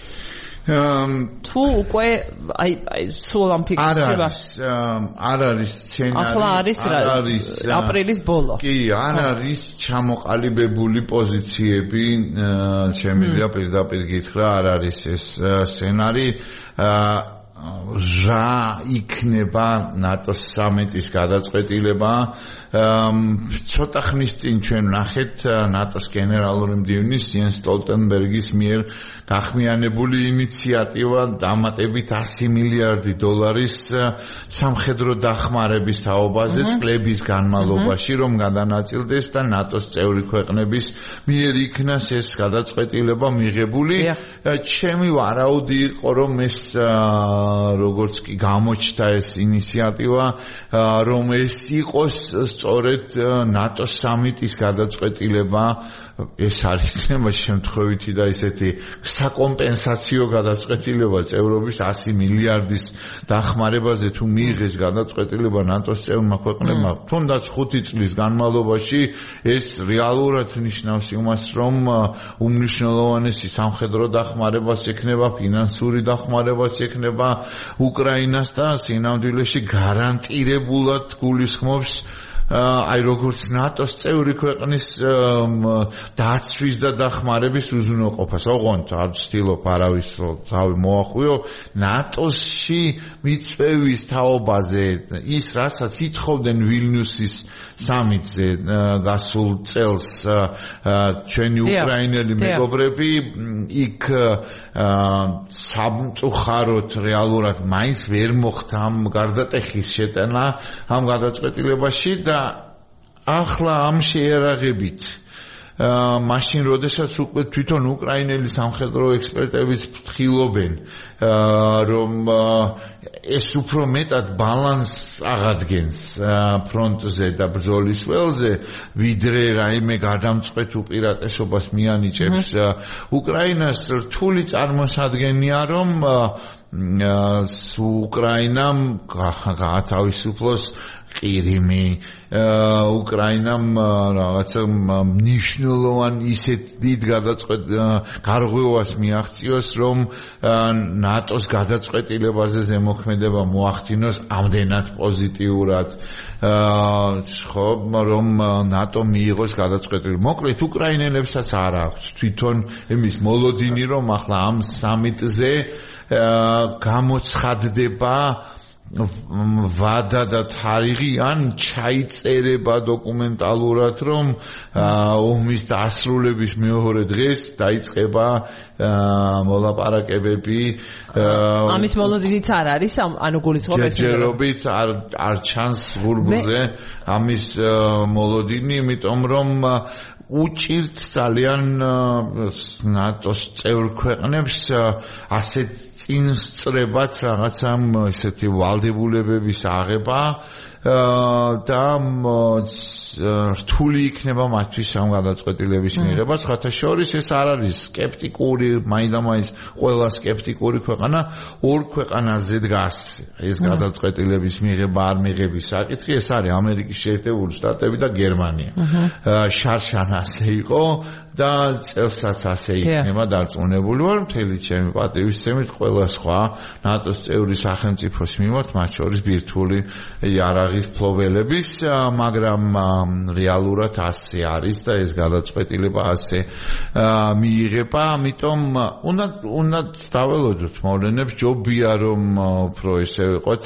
თუ უკვე აი სულ ამ ფიქრება
არ არის სცენარი,
ახლა არის აპრილის ბოლო.
კი, არ არის ჩამოყალიბებული პოზიციები, შემიძლია პირდაპირ გითხრა, არ არის ეს სცენარი. რა იქნება ნატოს სამიტის გადაწყვეტილება ცოტა ხნის წინ ჩვენ ვნახეთ ნატოს გენერალური მდივნის იენს სტოლტენბერგის მიერ გახმიანებული ინიციატივა დამატებით 100 მილიარდი დოლარის სამხედრო დახმარების თაობაზე წლების განმავლობაში რომ გადანაწილდეს და ნატოს წევრი ქვეყნების მიერ იქნას ეს გადაწყვეტილება მიღებული ჩემი ვარაუდი იყო რომ ეს როგორც კი გამოჩნდა ეს ინიციატივა რომ ეს იყოს სწორედ ნატოს სამიტის გადაწყვეტილება ეს არ იქნება შემთხვევითი და ისეთი საკომპენსაციო გადაწყვეტილება წევრობის 100 მილიარდის დახმარებაზე თუ მიიღეს გადაწყვეტილება ნატოს წევრმა ქვეყნებმა თუნდაც 5 წლის განმავლობაში ეს რეალურად ნიშნავს იმას რომ უმნიშვნელოვანესი სამხედრო დახმარებას ექნება ფინანსური დახმარებას ექნება უკრაინას და სინამდვილეში გარანტირებულად გულისხმობს აი როგორც ნატოს წევრი ქვეყნის დაცვის და დახმარების უზრუნველყოფას. ოღონდ არ ვცდილობ არავის თავი მოახვიო ნატოსში მიწვევის თაობაზე ის რასაც ითხოვდნენ ვილნიუსის სამიტზე გასულ წელს ჩვენი უკრაინელი მეგობრები იქ სამწუხაროდ რეალურად მაინც ვერ მოხდა ამ გარდატეხის შეტანა ამ გადაწყვეტილებაში და ახლა ამ შეერაღებით მაშინ როდესაც უკვე თვითონ უკრაინელი სამხედრო ექსპერტებიც ფრთხილობენ რომ ეს უფრო მეტად ბალანსს აღადგენს ფრონტზე და ბრძოლის ველზე ვიდრე რაიმე გადამწყვეტ უპირატესობას მიანიჭებს უკრაინას რთული წარმოსადგენია რომ უკრაინამ გაათავისუფლოს ყირიმი უკრაინამ რაღაცა მნიშვნელოვან ისეთ დიდ გარღვევას მიაღწიოს რომ ნატოს გადაწყვეტილებაზე ზემოქმედება მოახდინოს ამდენად პოზიტიურად ხო რომ ნატო მიიღოს გადაწყვეტილება მოკლედ უკრაინელებსაც არ აქვს თვითონ იმის მოლოდინი რომ ახლა ამ სამიტზე გამოცხადდება ვადა და თარიღი ან ჩაიწერება დოკუმენტალურად რომ ომის დასრულების მეორე დღეს დაიწყება მოლაპარაკებები
ამის მოლოდინიც არ არის ანუ გულისხმობ ეს
ჯერჯერობით არ ჩანს ღურბულზე ამის მოლოდინი იმიტომ რომ უჭირთ ძალიან ნატოს წევრ ქვეყნებს ასეთ წინსწრებად რაღაცა ესეთი ვალდებულებების აღება და რთული იქნება მათთვის ამ გადაწყვეტილების მიღება. სხვათა შორის ეს არ არის სკეპტიკური, მაინდამაინც ყველა სკეპტიკური ქვეყანა ორ ქვეყანაზე დგას ეს გადაწყვეტილების მიღება არ მიღების საკითხი. ეს არის ამერიკის შეერთებული შტატები და გერმანია. შარშან ასე იყო და წელსაც ასე იქნება დარწმუნებული ვარ მთელი ჩემი პატივისცემით ყველა სხვა ნატოს წევრი სახელმწიფოს მიმართ მათ შორის ბირთვული იარაღის ფლობელების მაგრამ რეალურად ასე არის და ეს გადაწყვეტილება ასე მიიღება ამიტომ უნდა დაველოდოთ მოვლენებს ჯობია რომ უფრო ესე ვიყოთ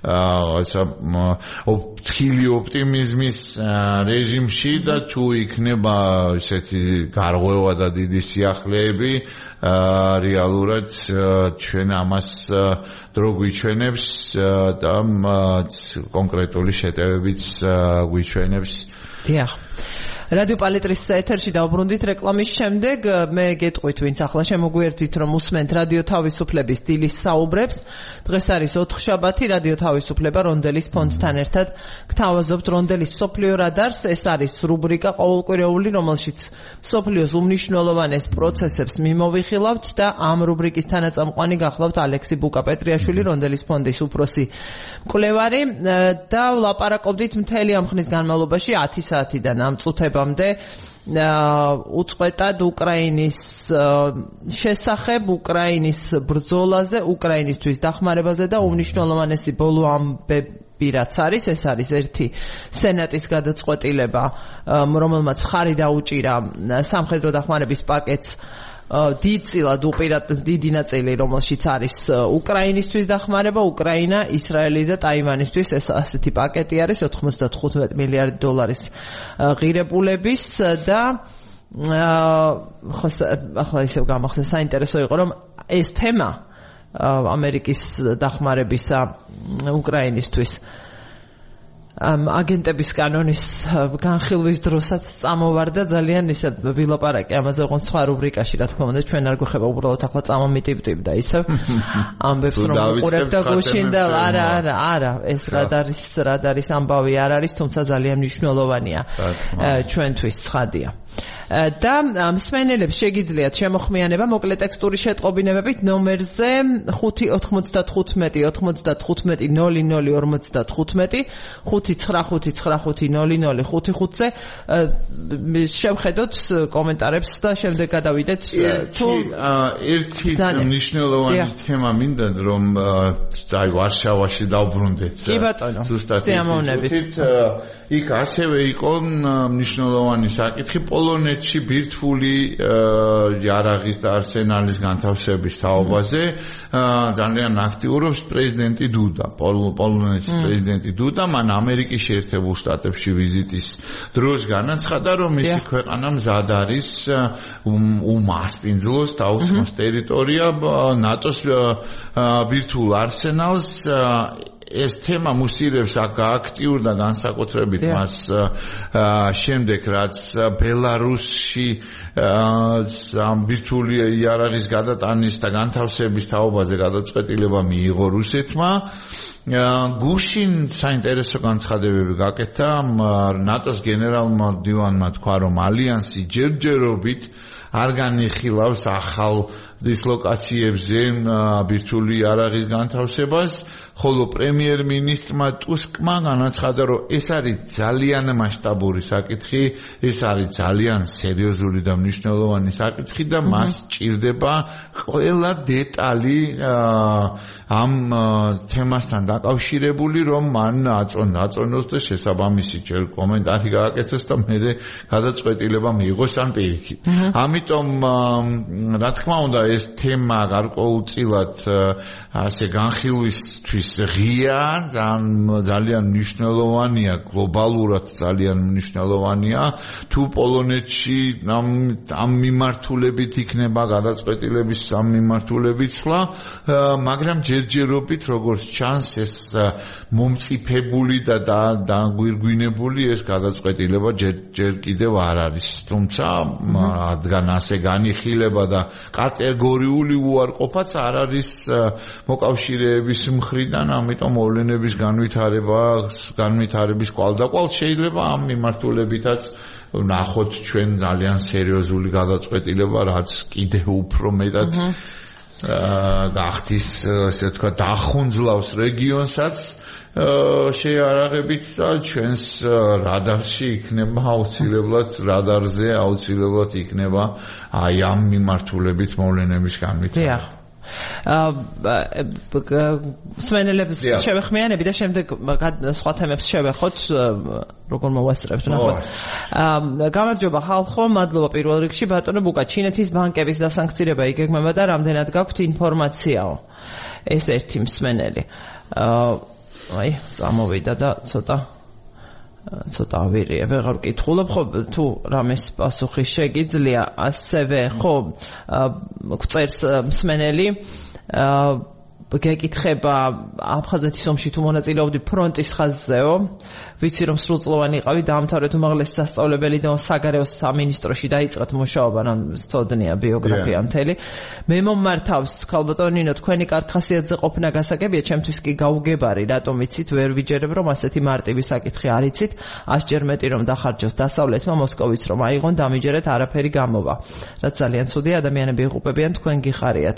ფრთხილი ოპტიმიზმის რეჟიმში და თუ იქნება ესეთი გარღვევა და დიდი სიახლეები რეალურად ჩვენ ამას დრო გვიჩვენებს და კონკრეტული შეტევებიც გვიჩვენებს.
დიახ. რადიო პალეტრის ეთერში დავბრუნდით რეკლამის შემდეგ მე გეტყვით ვინც ახლა შემოგვიერთით რომ უსმენთ რადიო თავისუფლების დილის საუბრებს დღეს არის ოთხშაბათი რადიო თავისუფლება რონდელის ფონდთან ერთად გთავაზობთ რონდელის სოფლიო რადარს ეს არის რუბრიკა ყოველკვირეული რომელშიც სოფლიოს უმნიშვნელოვანეს პროცესებს მიმოვიხილავთ და ამ რუბრიკის თანაწამყვანი გახლავთ ალექსი ბუკაპეტრიაშვილი რონდელის ფონდის უფროსი მკვლევარი და ვლაპარაკობდით მთელი ამ ხნის განმავლობაში 10 საათიდან ამ წუთებამდე უწყვეტად უკრაინის შესახებ, უკრაინის ბრძოლაზე, უკრაინისთვის დახმარებაზე და უმნიშვნელოვანესი ბოლო ამბები რაც არის, ეს არის ერთი სენატის გადაწყვეტილება, რომელმაც მხარი დაუჭირა სამხედრო დახმარების პაკეტს დიდწილად დიდი ნაწილი რომელშიც არის უკრაინისთვის დახმარება, უკრაინა, ისრაელი და ტაივანისთვის ეს ასეთი პაკეტი არის 95 მილიარდი დოლარის ღირებულების და ახლა ისევ გამახსენე საინტერესო იყო რომ ეს თემა ამერიკის დახმარებისა უკრაინისთვის აგენტების კანონის განხილვის დროსაც წამოვარდა ძალიან ისე ვილაპარაკე ამაზე ოღონდ სხვა რუბრიკაში რა თქმა უნდა ჩვენ არ გვეხება უბრალოდ ახლა წამომიტივტივ და ისევ ამბებს რომ უყურებ და გუშინდა არა ეს რადარის ამბავი არ არის თუმცა ძალიან მნიშვნელოვანია ჩვენთვის ცხადია და მსმენელებს შეგიძლიათ შემოხმიანება მოკლე ტექსტური შეტყობინებებით ნომერზე 595-90-55-00-55-00-55-ზე შევხედოთ კომენტარებს და შემდეგ გადავიდეთ თუ
ერთი მნიშვნელოვანი თემა მინდა რომ აი ვარშავაში დავბრუნდეთ
კი ბატონო სიამოვნებით
იქ ასევე იყო მნიშვნელოვანი საკითხი პოლონეთში ბირთვული იარაღის და არსენალის განთავსების თაობაზე ძალიან აქტიურობს პრეზიდენტი დუდა პოლონეთის პრეზიდენტი დუდა მან ამერიკის შეერთებულ შტატებში ვიზიტის დროს განაცხადა რომ მისი ქვეყანა მზად არის უმასპინძლოს დაუწყოს ტერიტორია ნატოს ბირთვულ არსენალს ეს თემა მუსირებს აქტიურდა განსაკუთრებით მას შემდეგ რაც ბელარუსში ბირთვული იარაღის გადატანის და განთავსების თაობაზე გადაწყვეტილება მიიღო რუსეთმა გუშინ საინტერესო განცხადებები გაკეთა ნატოს გენერალმა მდივანმა თქვა რომ ალიანსი ჯერჯერობით არ განიხილავს ახალ დისლოკაციებზე ბირთვული იარაღის განთავსებას ხოლო პრემიერ-მინისტრმა ტუსკმა განაცხადა რომ ეს არის ძალიან მასშტაბური საკითხი ეს არის ძალიან სერიოზული და მნიშვნელოვანი საკითხი და მას ჭირდება ყველა დეტალი ამ თემასთან დაკავშირებული რომ მან აწონოს და შესაბამისი ჯერ კომენტარი გააკეთოს და მერე გადაწყვეტილება მიიღოს ან პირიქით ამიტომ რა თქმა უნდა ეს თემა გარკვეულწილად ასე განხილვისთვის ღია ძალიან მნიშვნელოვანია გლობალურად ძალიან მნიშვნელოვანია თუ პოლონეთში ამ მიმართულებით იქნება გადაწყვეტილების ამ მიმართულებით სვლა მაგრამ ჯერჯერობით როგორც ჩანს ეს მომწიფებული და დაგვირგვინებული ეს გადაწყვეტილება ჯერ კიდევ არ არის თუმცა რადგან ასე განიხილება და კატეგორიული უარყოფაც არ არის მოკავშირეების მხრიდან ამიტომ მოვლენების განვითარების კვალდაკვალ შეიძლება ამ მიმართულებითაც ნახოთ ჩვენ ძალიან სერიოზული გადაწყვეტილება რაც კიდევ უფრო მეტად გახდის ასე ვთქვა დახუნძლავს რეგიონსაც შეიარაღებით და ჩვენს რადარში იქნება აუცილებლად რადარზე აუცილებლად იქნება აი ამ მიმართულებით მოვლენების განვითარება მსმენელებს შევეხმიანები და შემდეგ სხვა თემებს შევეხოთ როგორ მოვასწრებთ ნახოთ გამარჯობა ხალხო მადლობა პირველ რიგში ბატონო ბუკა ჩინეთის ბანკების დასანქცირება იგეგმება და რამდენად გაქვთ ინფორმაციაო ეს ერთი მსმენელი აი წამოვიდა და ცოტა ავირია ვეღარ ვკითხულობ ხო თუ რამეს პასუხი შეგიძლია ასევე ხო გვწერს მსმენელი გეკითხება აფხაზეთის ომში თუ მონაწილეობდი ფრონტის ხაზზეო ვიცი რომ სრულწლოვანი იყავი დაამთავრეთ უმაღლესი სასწავლებელი და საგარეო სამინისტროში დაიწყეთ მუშაობა რა სწოდნია ბიოგრაფია მთელი მე მომართავს ქალბატონინო თქვენი კარგ ხასიათზე ყოფნა გასაგებია ჩემთვის კი გაუგებარი რატომ იცით ვერ ვიჯერებ რომ ასეთი მარტივი საკითხი არ იცით 100 ჯერ მეტი რომ დახარჯოს დასავლეთმა მოსკოვიც რომ აიღონ დამიჯერეთ არაფერი გამოვა რაც ძალიან ცუდი ადამიანები იღუპებიან თქვენ გიხარიათ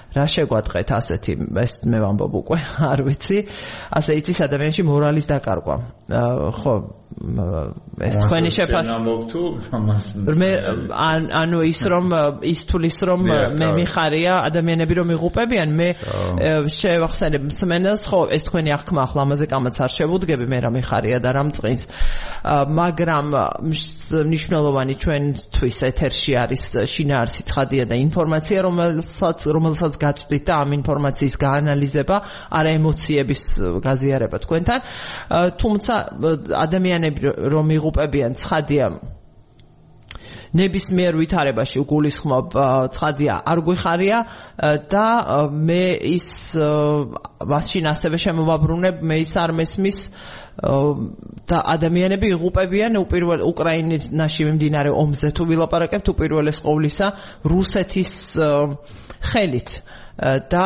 რა შეგვატყეთ ასეთი ეს მე ვამბობ უკვე არ ვიცი ასე იცის ადამიანში მორალის დაკარგვა ხო ეს თქვენი შეფასება მე ანუ ის თulis რომ მე მიხარია ადამიანები რომ იღუპებიან მე შევახსენებ მსმენელს ხო ეს თქვენი აღქმა ახლა ამაზე კამაც არ შევუდგები მე რა მიხარია და რა მწყინს მაგრამ მნიშვნელოვანი ჩვენთვის ეთერში არის შინაარსი ცხადია და ინფორმაცია რომელსაც გაწვდით და ამ ინფორმაციის გაანალიზება არა ემოციების გაზიარება თქვენთან თუმცა ადამიანები რომ იღუპებიან ცხადია ნებისმიერ ვითარებაში გულისხმობ ცხადია არ გვიხარია და მე ის მაშინ ასევე შემოვაბრუნებ მე ის არ მესმის და ადამიანები იღუპებიან უპირველეს უკრაინაში მიმდინარე ომზე თუ ვილაპარაკებთ უპირველეს ყოვლისა რუსეთის ხელით და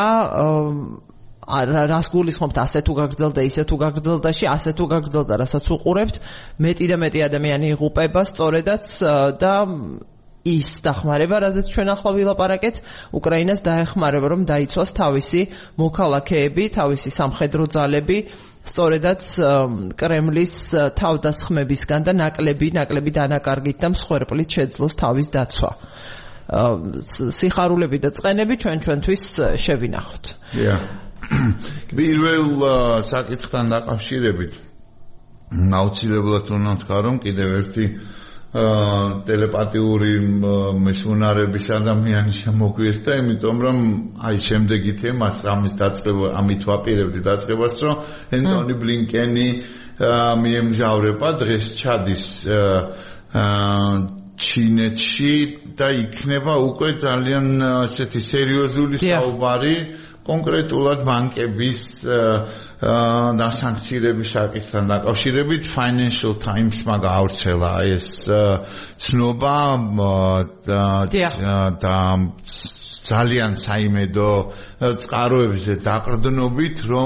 რას გულისხმობთ ასე თუ გაგრძელდა ისე თუ გაგრძელდაში ასე თუ გაგრძელდა რასაც უყურებთ მეტი და მეტი ადამიანი იღუპება სწორედაც და ის დახმარება რაზეც ჩვენ ახლა ვილაპარაკეთ უკრაინას დაეხმარება რომ დაიცვას თავისი მოქალაქეები თავისი სამხედრო ძალები სწორედაც კრემლის თავდასხმებისგან და ნაკლები დანაკარგით და მსხვერპლით შეძლოს თავის დაცვა სიხარულები და წყენები ჩვენთვის შევინახოთ
პირველ საკითხთან დაკავშირებით აუცილებლად უნდა ვთქვა რომ კიდევ ერთი ტელეპათიური მესუნარების ადამიანი შემოგვიერთდა იმიტომ რომ აი შემდეგი თემას ამის დაწყება ამით ვაპირებდი დაწყებას რომ ენტონი ბლინკენი მიემგზავრება დღეს ჩადის ჩინეთში და იქნება უკვე ძალიან ასეთი სერიოზული საუბარი კონკრეტულად ბანკების და სანქციების საკითხთან დაკავშირებით Financial Times-მა გაავრცელა ეს ცნობა და ძალიან საიმედო წყაროებზე დაყრდნობით რომ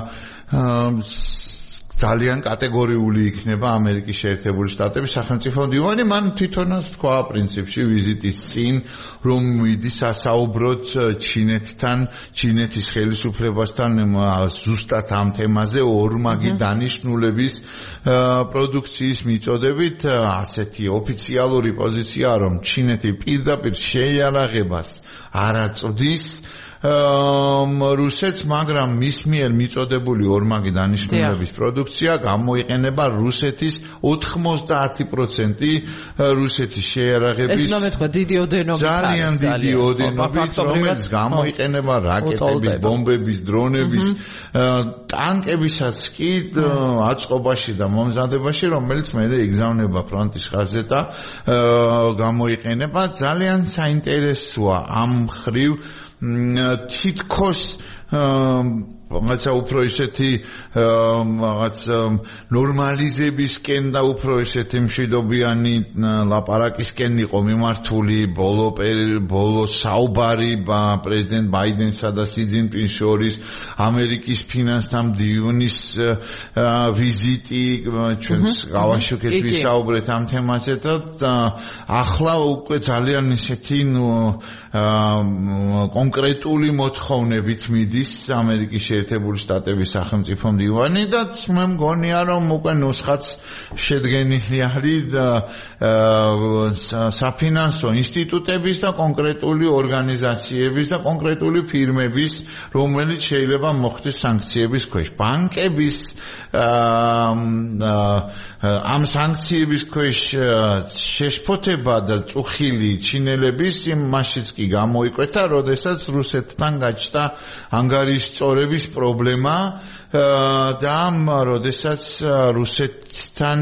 ძალიან კატეგორიული იქნება ამერიკის შეერთებული შტატების სახელმწიფო დივანი მან თვითონაც თქვა პრინციპში ვიზიტის წინ რომ მიდის ასაუბროთ ჩინეთთან ჩინეთის ხელისუფლებასთან ზუსტად ამ თემაზე ორმაგი დანიშნულების პროდუქციის მიწოდებით ასეთი ოფიციალური პოზიცია რომ ჩინეთი პირდაპირ შეიარაღებას არ აწვდის რუსეთს მაგრამ მის მიერ მიწოდებული ორმაგი დანიშნულების პროდუქცია გამოიყენება რუსეთის 90% რუსეთის შეიარაღების
ეს ნომეთქვა დიდი ოდენობით
ძალიან დიდი ოდენობით რომელიც გამოიყენება რაკეტების ბომბების დრონების ტანკებისაც კი აწყობაში და მომზადებაში რომელიც მე იგზავნება ფრონტის ხაზზე და გამოიყენება ძალიან საინტერესოა ამ ხრივ თითქოს რაღაცა უფრო ისეთი რაღაც ნორმალიზებისკენ და უფრო ისეთი მშვიდობიანი ლაპარაკისკენ იყო მიმართული ბოლო საუბარი პრეზიდენტ ბაიდენსა და სი ძინპინს შორის ამერიკის ფინანსთა მდივნის ვიზიტი ჩვენს გავაშუქეთ ვისაუბრეთ ამ თემაზე და ახლა უკვე ძალიან ისეთი კონკრეტული მოთხოვნებით მიდის ამერიკის შეერთებული შტატების სახელმწიფო მდივანი და მე მგონია რომ უკვე ნუსხაც შედგენილი არის საფინანსო ინსტიტუტების და კონკრეტული ორგანიზაციების და კონკრეტული ფირმების რომელიც შეიძლება მოხდეს სანქციების ქვეშ ბანკების ამ სანქციების ქვეშ შეშფოთება და წუხილი ჩინელების იმაშიც კი გამოიკვეთა, როდესაც რუსეთთან გაჩნდა ანგარიშ სწორების პრობლემა და როდესაც რუსეთთან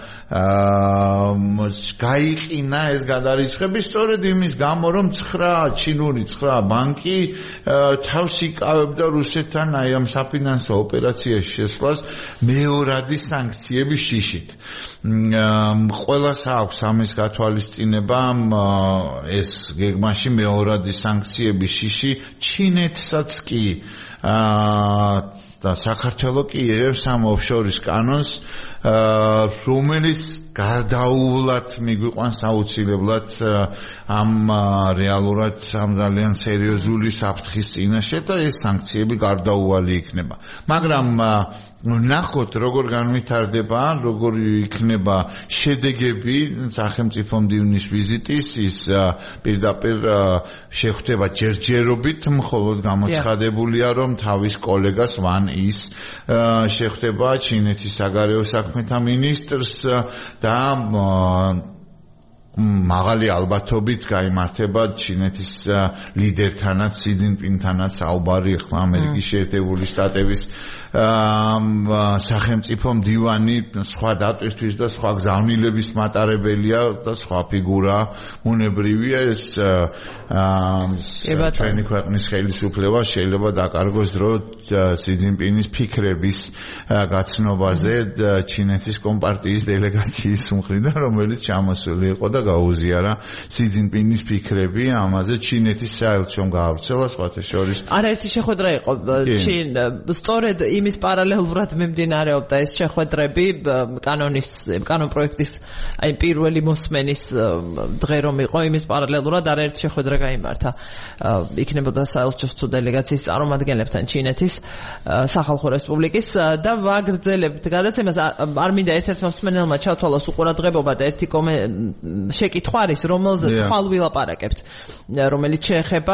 გაიყინა ეს გადარიცხები სწორედ იმის გამო რომ 9 ჩინური 9 ბანკი თავს იკავებდა რუსეთთან აი ამ საფინანსო ოპერაციაში შესვლას მეორადი სანქციების შიშით. ყველას აქვს ამის გათვალისწინება ეს გეგმაში მეორადი სანქციების შიში ჩინეთსაც კი და საქართველოს კი ერევს ამ ოფშორის კანონს რომელიც გარდაუვლად მიგვიყვანს აუცილებლად ამ რეალურად ამ ძალიან სერიოზული საფრთხის წინაშე და ეს სანქციები გარდაუვალი იქნება. მაგრამ ნახოთ როგორ განვითარდება, როგორ იქნება შედეგები სახელმწიფო მდივნის ვიზიტის, ის პირდაპირ შეხვდება ჯერჯერობით, მხოლოდ გამოცხადებულია, რომ თავის კოლეგას ვან ის შეხვდება ჩინეთის საგარეო საქმეთა მინისტრს და მაღალი ალბათობით გაიმართება ჩინეთის ლიდერთანაც, სი ძინპინთანაც საუბარი, ახლა ამერიკის შეერთებული შტატების სახელმწიფო მდივანი სხვა დატვირთვის და სხვა გზავნილების მატარებელია და სხვა ფიგურა უნებრივია ეს ჩვენი ქვეყნის ხელისუფლება შეიძლება დაკარგოს დრო სი ძინპინის ფიქრების გაცნობაზე ჩინეთის კომპარტიის დელეგაციის მხრიდან, რომელიც ჩამოსული იყო და გაუზიარა სი ძინპინის ფიქრები ამაზე ჩინეთის საელჩომ გაავრცელა სხვათა შორის.
არაერთი შეხვედრა იყო სწორედ იმის პარალელურად მიმდინარეობდა ეს შეხვედრები კანონ პროექტის აი პირველი მოსმენის დღე რომ იყო იმის პარალელურად არაერთი შეხვედრა გაიმართა იქნებოდა საელჩოს თუ დელეგაციის წარმომადგენლებთან ჩინეთის სახალხო რესპუბლიკის და ვაგრძელებთ გადაცემას არ მინდა ერთ-ერთ მოსმენელმა ჩავთვალოს უყურადღებობა და ერთი შეკითხვა არის რომელზეც ხვალ ვილაპარაკებთ რომელიც შეეხება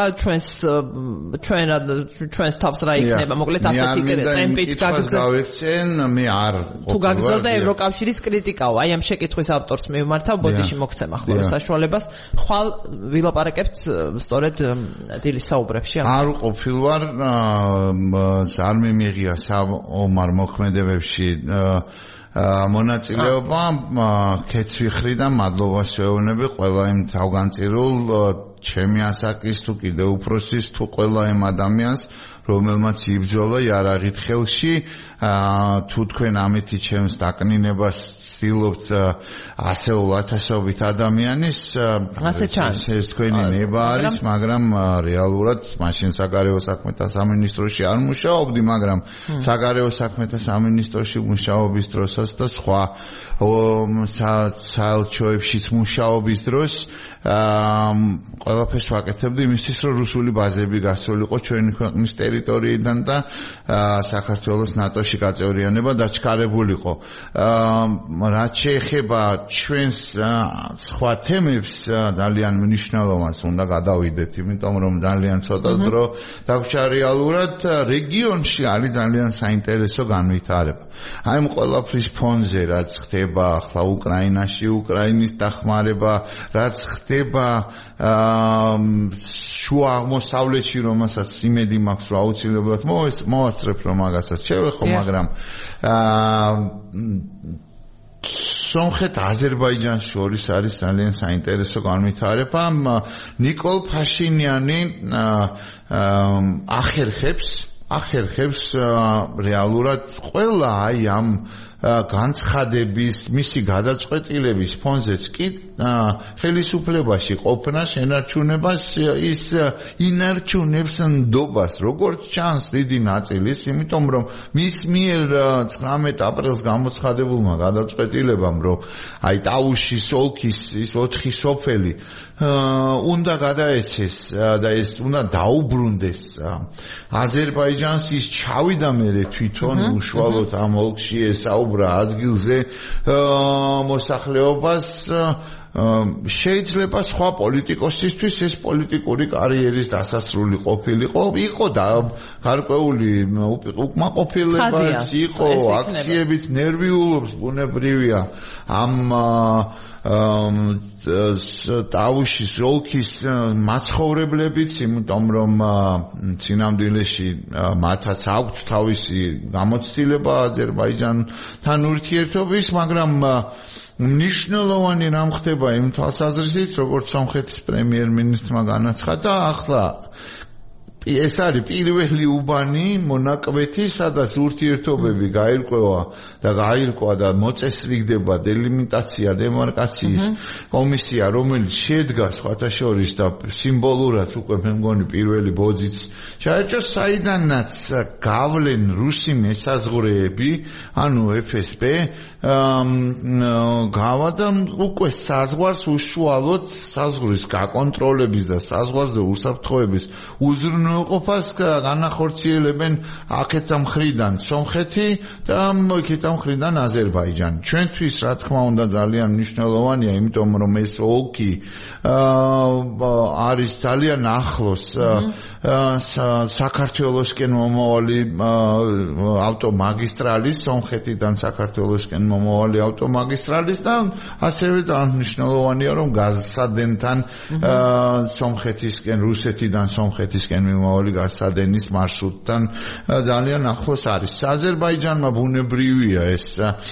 ჩვენს თავს რა იქნება მოკლედ ასეთი ტემპით
გავიქცენ მე არ
თუ გაგრძელდა ევროკავშირის კრიტიკაო აი ამ შეკითხვის ავტორს მივმართავ ბოდიში მოგცემ ახლა საშუალებას ხვალ ვილაპარაკებთ სწორედ დილის საუბრებში
არ ყოფილვარ არ მიმიღია საომარ მოქმედებებში მონაწილეობა ქეცვიხრი და მადლობას შეეუბნები ყველა იმ თავგანწირულ ჩემი ასაკის თუ კიდევ უფროსის თუ ყველა იმ ადამიანს რომელმაც იბრძოლა იარაღით ხელში თუ თქვენ ამითი ჩემს დაკნინებას ცდილობთ ასეულ ათასობით ადამიანის ეს თქვენი ნება არის მაგრამ რეალურად მაშინ საგარეო საქმეთა სამინისტროში არ მუშაობდი მაგრამ საგარეო საქმეთა სამინისტროში მუშაობის დროსაც და სხვა საელჩოებშიც მუშაობის დროს ყველაფერს ვაკეთებდი იმისთვის რომ რუსული ბაზები გასულიყო ჩვენი ქვეყნის ტერიტორიიდან და საქართველოს ნატოში გაწევრიანება დაჩქარებულიყო რაც შეეხება ჩვენს სხვა თემებს ძალიან მნიშვნელოვანს უნდა გადავიდეთ იმიტომ რომ ძალიან ცოტა დრო დაგვრჩა რეალურად რეგიონში არის ძალიან საინტერესო განვითარება აი ამ ყველაფრის ფონზე რაც ხდება ახლა უკრაინაში უკრაინის დახმარება რაც ხდება შუა აღმოსავლეთში რომელსაც იმედი მაქვს რომ აუცილებლად მოვასწრებ რომ მაგასაც შევეხო მაგრამ სომხეთ-აზერბაიჯანს შორის არის ძალიან საინტერესო განვითარება ნიკოლ ფაშინიანი ახერხებს რეალურად ყველა აი ამ განცხადების მისი გადაწყვეტილების ფონზეც კი ხელისუფლებაში ყოფნა შენარჩუნებას ის ინარჩუნებს ნდობას როგორც ჩანს დიდი ნაწილის იმიტომ რომ მის მიერ 19 აპრილს გამოცხადებულმა გადაწყვეტილებამ რომ აი ტაუშის ოლქის ის 4 სოფელი უნდა გადაეცეს და ეს უნდა დაუბრუნდეს აზერბაიჯანს ის ჩავიდა მერე თვითონ უშუალოდ ამ ოლქში ესაუბრა ადგილზე მოსახლეობას შეიძლება სხვა პოლიტიკოსისთვის ეს პოლიტიკური კარიერის დასასრული ყოფილიყო იყო და გარკვეული უკმაყოფილებაც იყო აქციებიც ნერვიულობს ბუნებრივია ამ ტაუშის ოლქის მაცხოვრებლებიც იმიტომ რომ წინამძილეში მათაც აქვთ თავისი გამოცდილება აზერბაიჯანთან ურთიერთობის მაგრამ მნიშვნელოვანი რამ ხდება იმ თვალსაზრისით როგორც სომხეთის პრემიერ-მინისტრმა განაცხადა ახლა ეს არის პირველი უბანი მონაკვეთი, სადაც ურთიერთობები გაირკვა და მოწესრიგდება დელიმიტაცია, დემარკაციის კომისია, რომელიც შედგა სხვათა შორის და სიმბოლურად უკვე მე მგონი პირველი ბოძიც ჩაერჭოს, საიდანაც გავლენ რუსი მესაზღვრეები, ანუ FSB გავა და უკვე საზღვარს უშუალოდ საზღვრის გაკონტროლების და საზღვარზე უსაფრთხოების უზრუნველყოფას განახორციელებენ აქეთა მხრიდან სომხეთი და იქეთა მხრიდან აზერბაიჯანი. ჩვენთვის რა თქმა უნდა ძალიან მნიშვნელოვანია, იმიტომ რომ ეს ოლქი არის ძალიან ახლოს საქართველოსკენ მომავალი ავტომაგისტრალის, სომხეთიდან საქართველოსკენ მომავალი ავტომაგისტრალის და ასევე მნიშვნელოვანია რომ გაზსადენთან სომხეთისკენ, რუსეთიდან სომხეთისკენ მიმავალი გაზსადენის მარშრუტთან ძალიან ახლოს არის. აზერბაიჯანმა ბუნებრივია ეს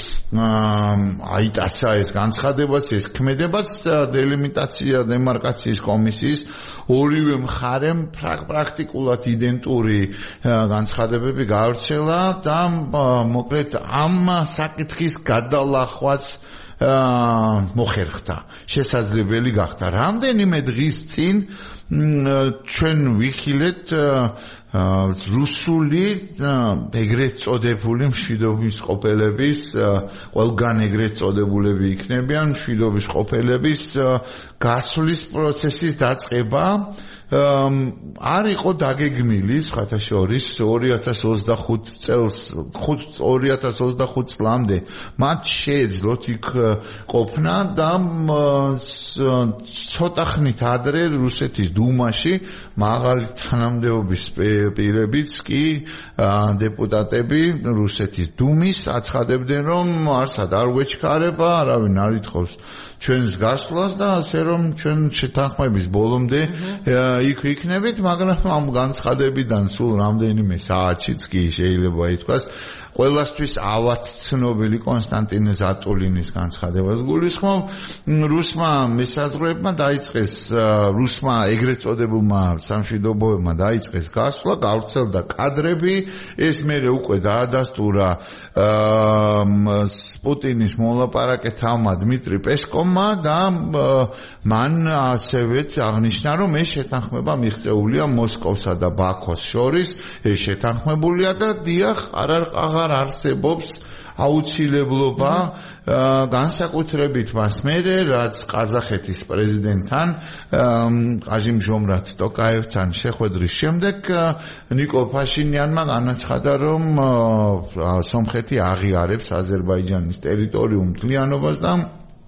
აიტაცა ეს განცხადებაც, ეს ქმედებაც დელიმიტაცია დემარკაციის კომისიის ორივე მხარემ პრაქტიკულად იდენტური განცხადებები გაავრცელა და მოკლედ ამ საკითხის გადალახვაც მოხერხდა, შესაძლებელი გახდა. რამდენიმე დღის წინ ჩვენ ვიხილეთ რუსული ეგრეთ წოდებული მშვიდობის ყოფილების, ყველგან ეგრეთ წოდებულები იქნებიან მშვიდობის ყოფილების გასვლის პროცესის დაწყება არ იყო დაგეგმილი სხვათა შორის 2025 წლამდე მათ შეეძლოთ იქ ყოფნა და ცოტა ხნით ადრე რუსეთის დუმაში მაღალი თანამდებობის პირებიც კი დეპუტატები რუსეთის დუმის აცხადებდნენ რომ არსად არ ვეჩქარება, არავინ არ ითხოვს ჩვენს გასვლას და ასე რომ ჩვენ შეთანხმების ბოლომდე იქ ვიქნებით, მაგრამ ამ განცხადებიდან სულ რამდენიმე საათშიც კი შეიძლება ითქვას ყველასთვის ავად ცნობილი კონსტანტინე ზატულინის განცხადებას გულისხმობ. რუსმა მესაზღვრეებმა დაიწყეს რუსმა ეგრეთ წოდებულმა სამშვიდობოებმა დაიწყეს გასვლა, გავრცელდა კადრები, ეს მერე უკვე დაადასტურა პუტინის მოლაპარაკეთავმა დმიტრი პესკოვმა და მან ასევე აღნიშნა რომ ეს შეთანხმება მიღწეულია მოსკოვსა და ბაქოს შორის, ეს შეთანხმებულია და დიახ აღარ არსებობს აუცილებლობა განსაკუთრებით მას მერე რაც ყაზახეთის პრეზიდენტთან ყაჟიმ-ჟომრათ ტოკაევთან შეხვედრის შემდეგ ნიკოლ ფაშინიანმა განაცხადა რომ სომხეთი აღიარებს აზერბაიჯანის ტერიტორიულ მთლიანობას და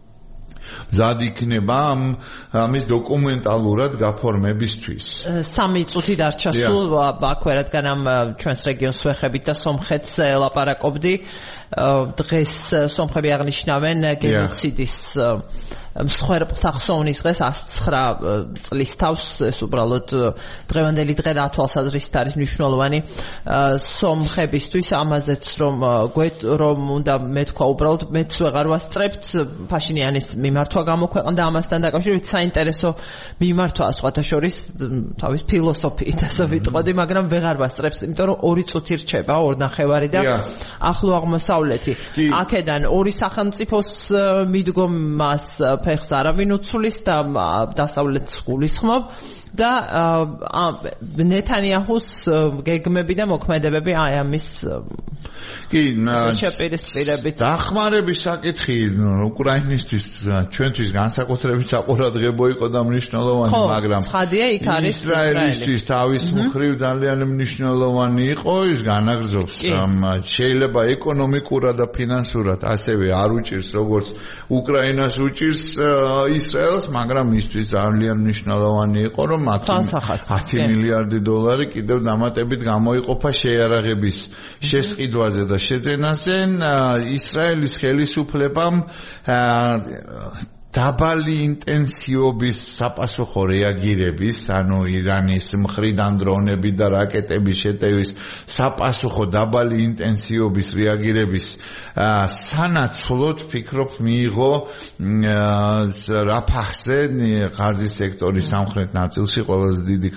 მზად იქნება ამის დოკუმენტალურად გაფორმებისთვის.
3 წუთი დარჩა სულ აქვე რადგან ამ ჩვენს რეგიონს ვეხებით და სომხეთს ელაპარაკობდი. დღეს სომხები აღნიშნავენ გენოციდის მსხვერპლთა ხსოვნის დღეს 109 წლის თავს, ეს უბრალოდ დღევანდელი დღე და თვალსაზრისით არის მნიშვნელოვანი სომხებისთვის, ამაზეც რომ უნდა მეთქვა უბრალოდ მეც ვეღარ ვასწრებთ ფაშინიანის მიმართვა გამოქვეყნდა ამასთან დაკავშირებით საინტერესო მიმართვა სხვათა შორის თავის ფილოსოფიით ასე ვიტყოდი, მაგრამ ვეღარ ვასწრებს, იმიტომ რომ 2 წუთი რჩება 2.5 და ახლო აღმოსავლეთი. აქედან ორი სახელმწიფოს მიდგომას ფეხს არავინ უცვლის და დასავლეთს გულისხმობ და ნეთანიაჰუს გეგმები და მოქმედებები აი ამის შეპირისპირებით.
დახმარების საკითხი უკრაინისთვის ჩვენთვის განსაკუთრებით საყურადღებო იყო და მნიშვნელოვანი, მაგრამ
ცხადია იქ არის
ისრაელისთვის თავის მხრივ ძალიან მნიშვნელოვანი იყო, ის განაგრძობს შეიძლება ეკონომიკურად და ფინანსურად ასევე არ უჭირს როგორც უკრაინას უჭირს ისრაელს, მაგრამ მისთვის ძალიან მნიშვნელოვანი იყო რომ 10 მილიარდი დოლარი კიდევ დამატებით გამოიყოფა შეიარაღების შესყიდვაზე და შეძენაზე. ისრაელის ხელისუფლებამ დაბალი ინტენსივობის საპასუხო რეაგირების, ანუ ირანის მხრიდან დრონები და რაკეტების შეტევის საპასუხო დაბალი ინტენსივობის რეაგირების სანაცვლოდ ფიქრობ მიიღო რაფახზე, ღაზის სექტორის სამხრეთ ნაწილში, ყველაზე დიდი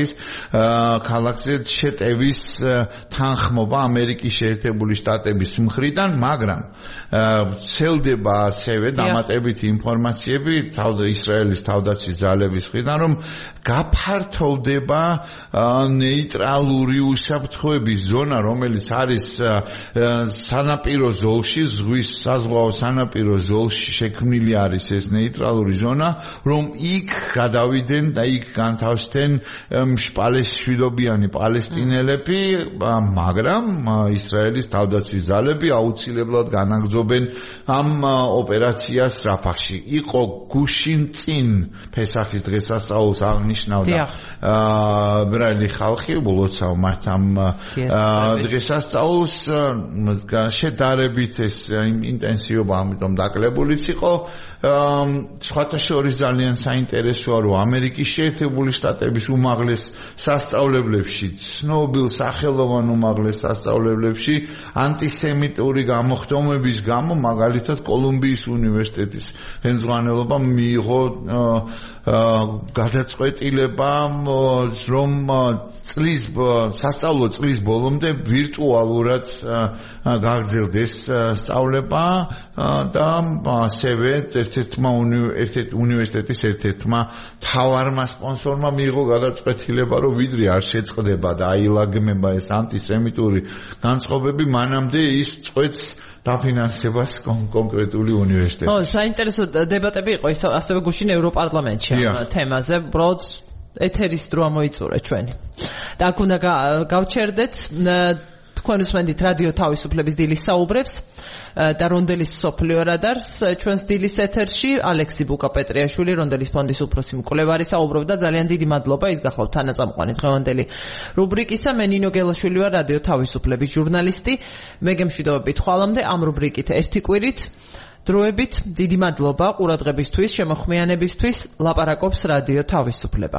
ქალაქზე შეტევის თანხმობა ამერიკის შეერთებული შტატების მხრიდან, მაგრამ ცელდება ასევე დამატებითი ინფორმაციები ისრაელის თავდაცვის ძალების მხრიდან, რომ გაფართოვდება ნეიტრალური უსაფრთხოების ზონა, რომელიც არის სანაპირო ზოლში, ზღვის საზღვაო სანაპირო ზოლში შექმნილი არის ეს ნეიტრალური ზონა, რომ იქ გადავიდნენ და იქ განთავსდნენ შპალესშვილობიანი პალესტინელები, მაგრამ ისრაელის თავდაცვის ძალები აუცილებლად განაგრძობენ ამ ოპერაციას რაფახში. იყო გუშინ წინ ფესახის დღესასწაულს აღნიშნავდა ებრაელი ხალხი, უბრალოდ მათ ამ დღესასწაულს შედარებით ეს ინტენსივობა ამიტომ დაკლებულიც იყო. სხვათა შორის ძალიან საინტერესოა, რომ ამერიკის შეერთებული შტატების უმაღლეს სასწავლებლებში, ცნობილ სახელოვან უმაღლეს სასწავლებლებში ანტისემიტური გამოხდომების გამო, მაგალითად კოლუმბიის უნივერსიტეტის ხელმძღვანელობა მიიღო გადაწყვეტილება, რომ სასწავლო წლის ბოლომდე ვირტუალურად გაგრძელდეს სწავლება და ასევე უნივერსიტეტის ერთ-ერთმა მთავარმა სპონსორმა მიიღო გადაწყვეტილება, რომ ვიდრე არ შეწყდება და აილაგმება ეს ანტისემიტური განწყობები, მანამდე ის წყვეტს დაფინანსებას კონკრეტული უნივერსიტეტი.
საინტერესო დებატები იყო ის ასევე გუშინ ევროპარლამენტში ამ თემაზე, უბრალოდ ეთერის დრო მოიწურა ჩვენი. და აქ უნდა გავჩერდეთ, თქვენ უსმენთ რადიო თავისუფლების დილის საუბრებს და რონდელის მსოფლიო რადარს ჩვენს დილის ეთერში ალექსი ბუკა-პეტრიაშვილი, რონდელის ფონდის უფროსი მკვლევარი საუბრობდა. ძალიან დიდი მადლობა, ის გახლავთ თანაწამყვანი დღევანდელი რუბრიკისა. მე ნინო გელაშვილი ვარ, რადიო თავისუფლების ჟურნალისტი. მე გემშვიდობებით ხვალამდე ამ რუბრიკით ერთი კვირით დროებით. დიდი მადლობა ყურადღებისთვის, შემოხმიანებისთვის. ლაპარაკობს რადიო თავისუფლება.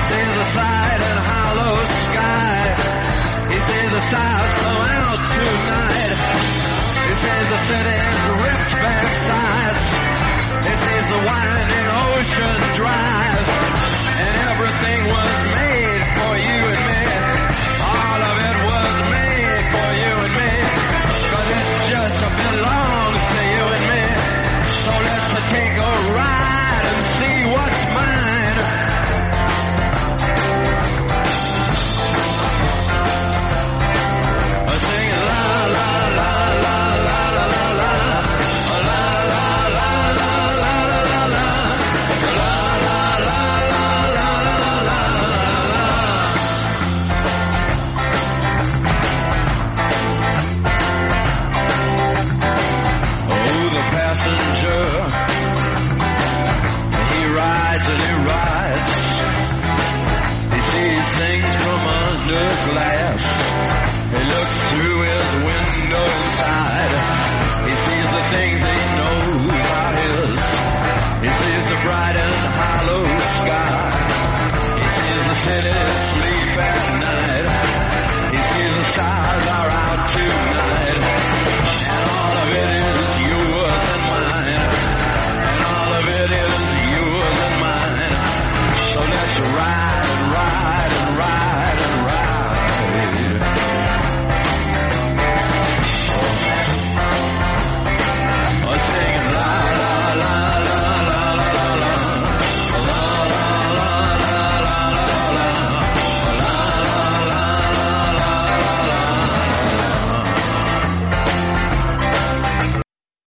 sees the side and hollow sky. He sees the stars come out tonight. He sees the city's ripped back sides. He sees the winding ocean drive. And everything was made for you and me. All of it was made for you and me. 'Cause it just belongs to you and me. So let's take a ride and see what's mine. Sing la la la la la la la la la la la la la passenger, he rides and he rides. He sees things from under glass. He looks through his window inside. He sees the things he knows are his. He sees the bright and hollow sky. He sees the city sleep at night. He sees the stars are out tonight.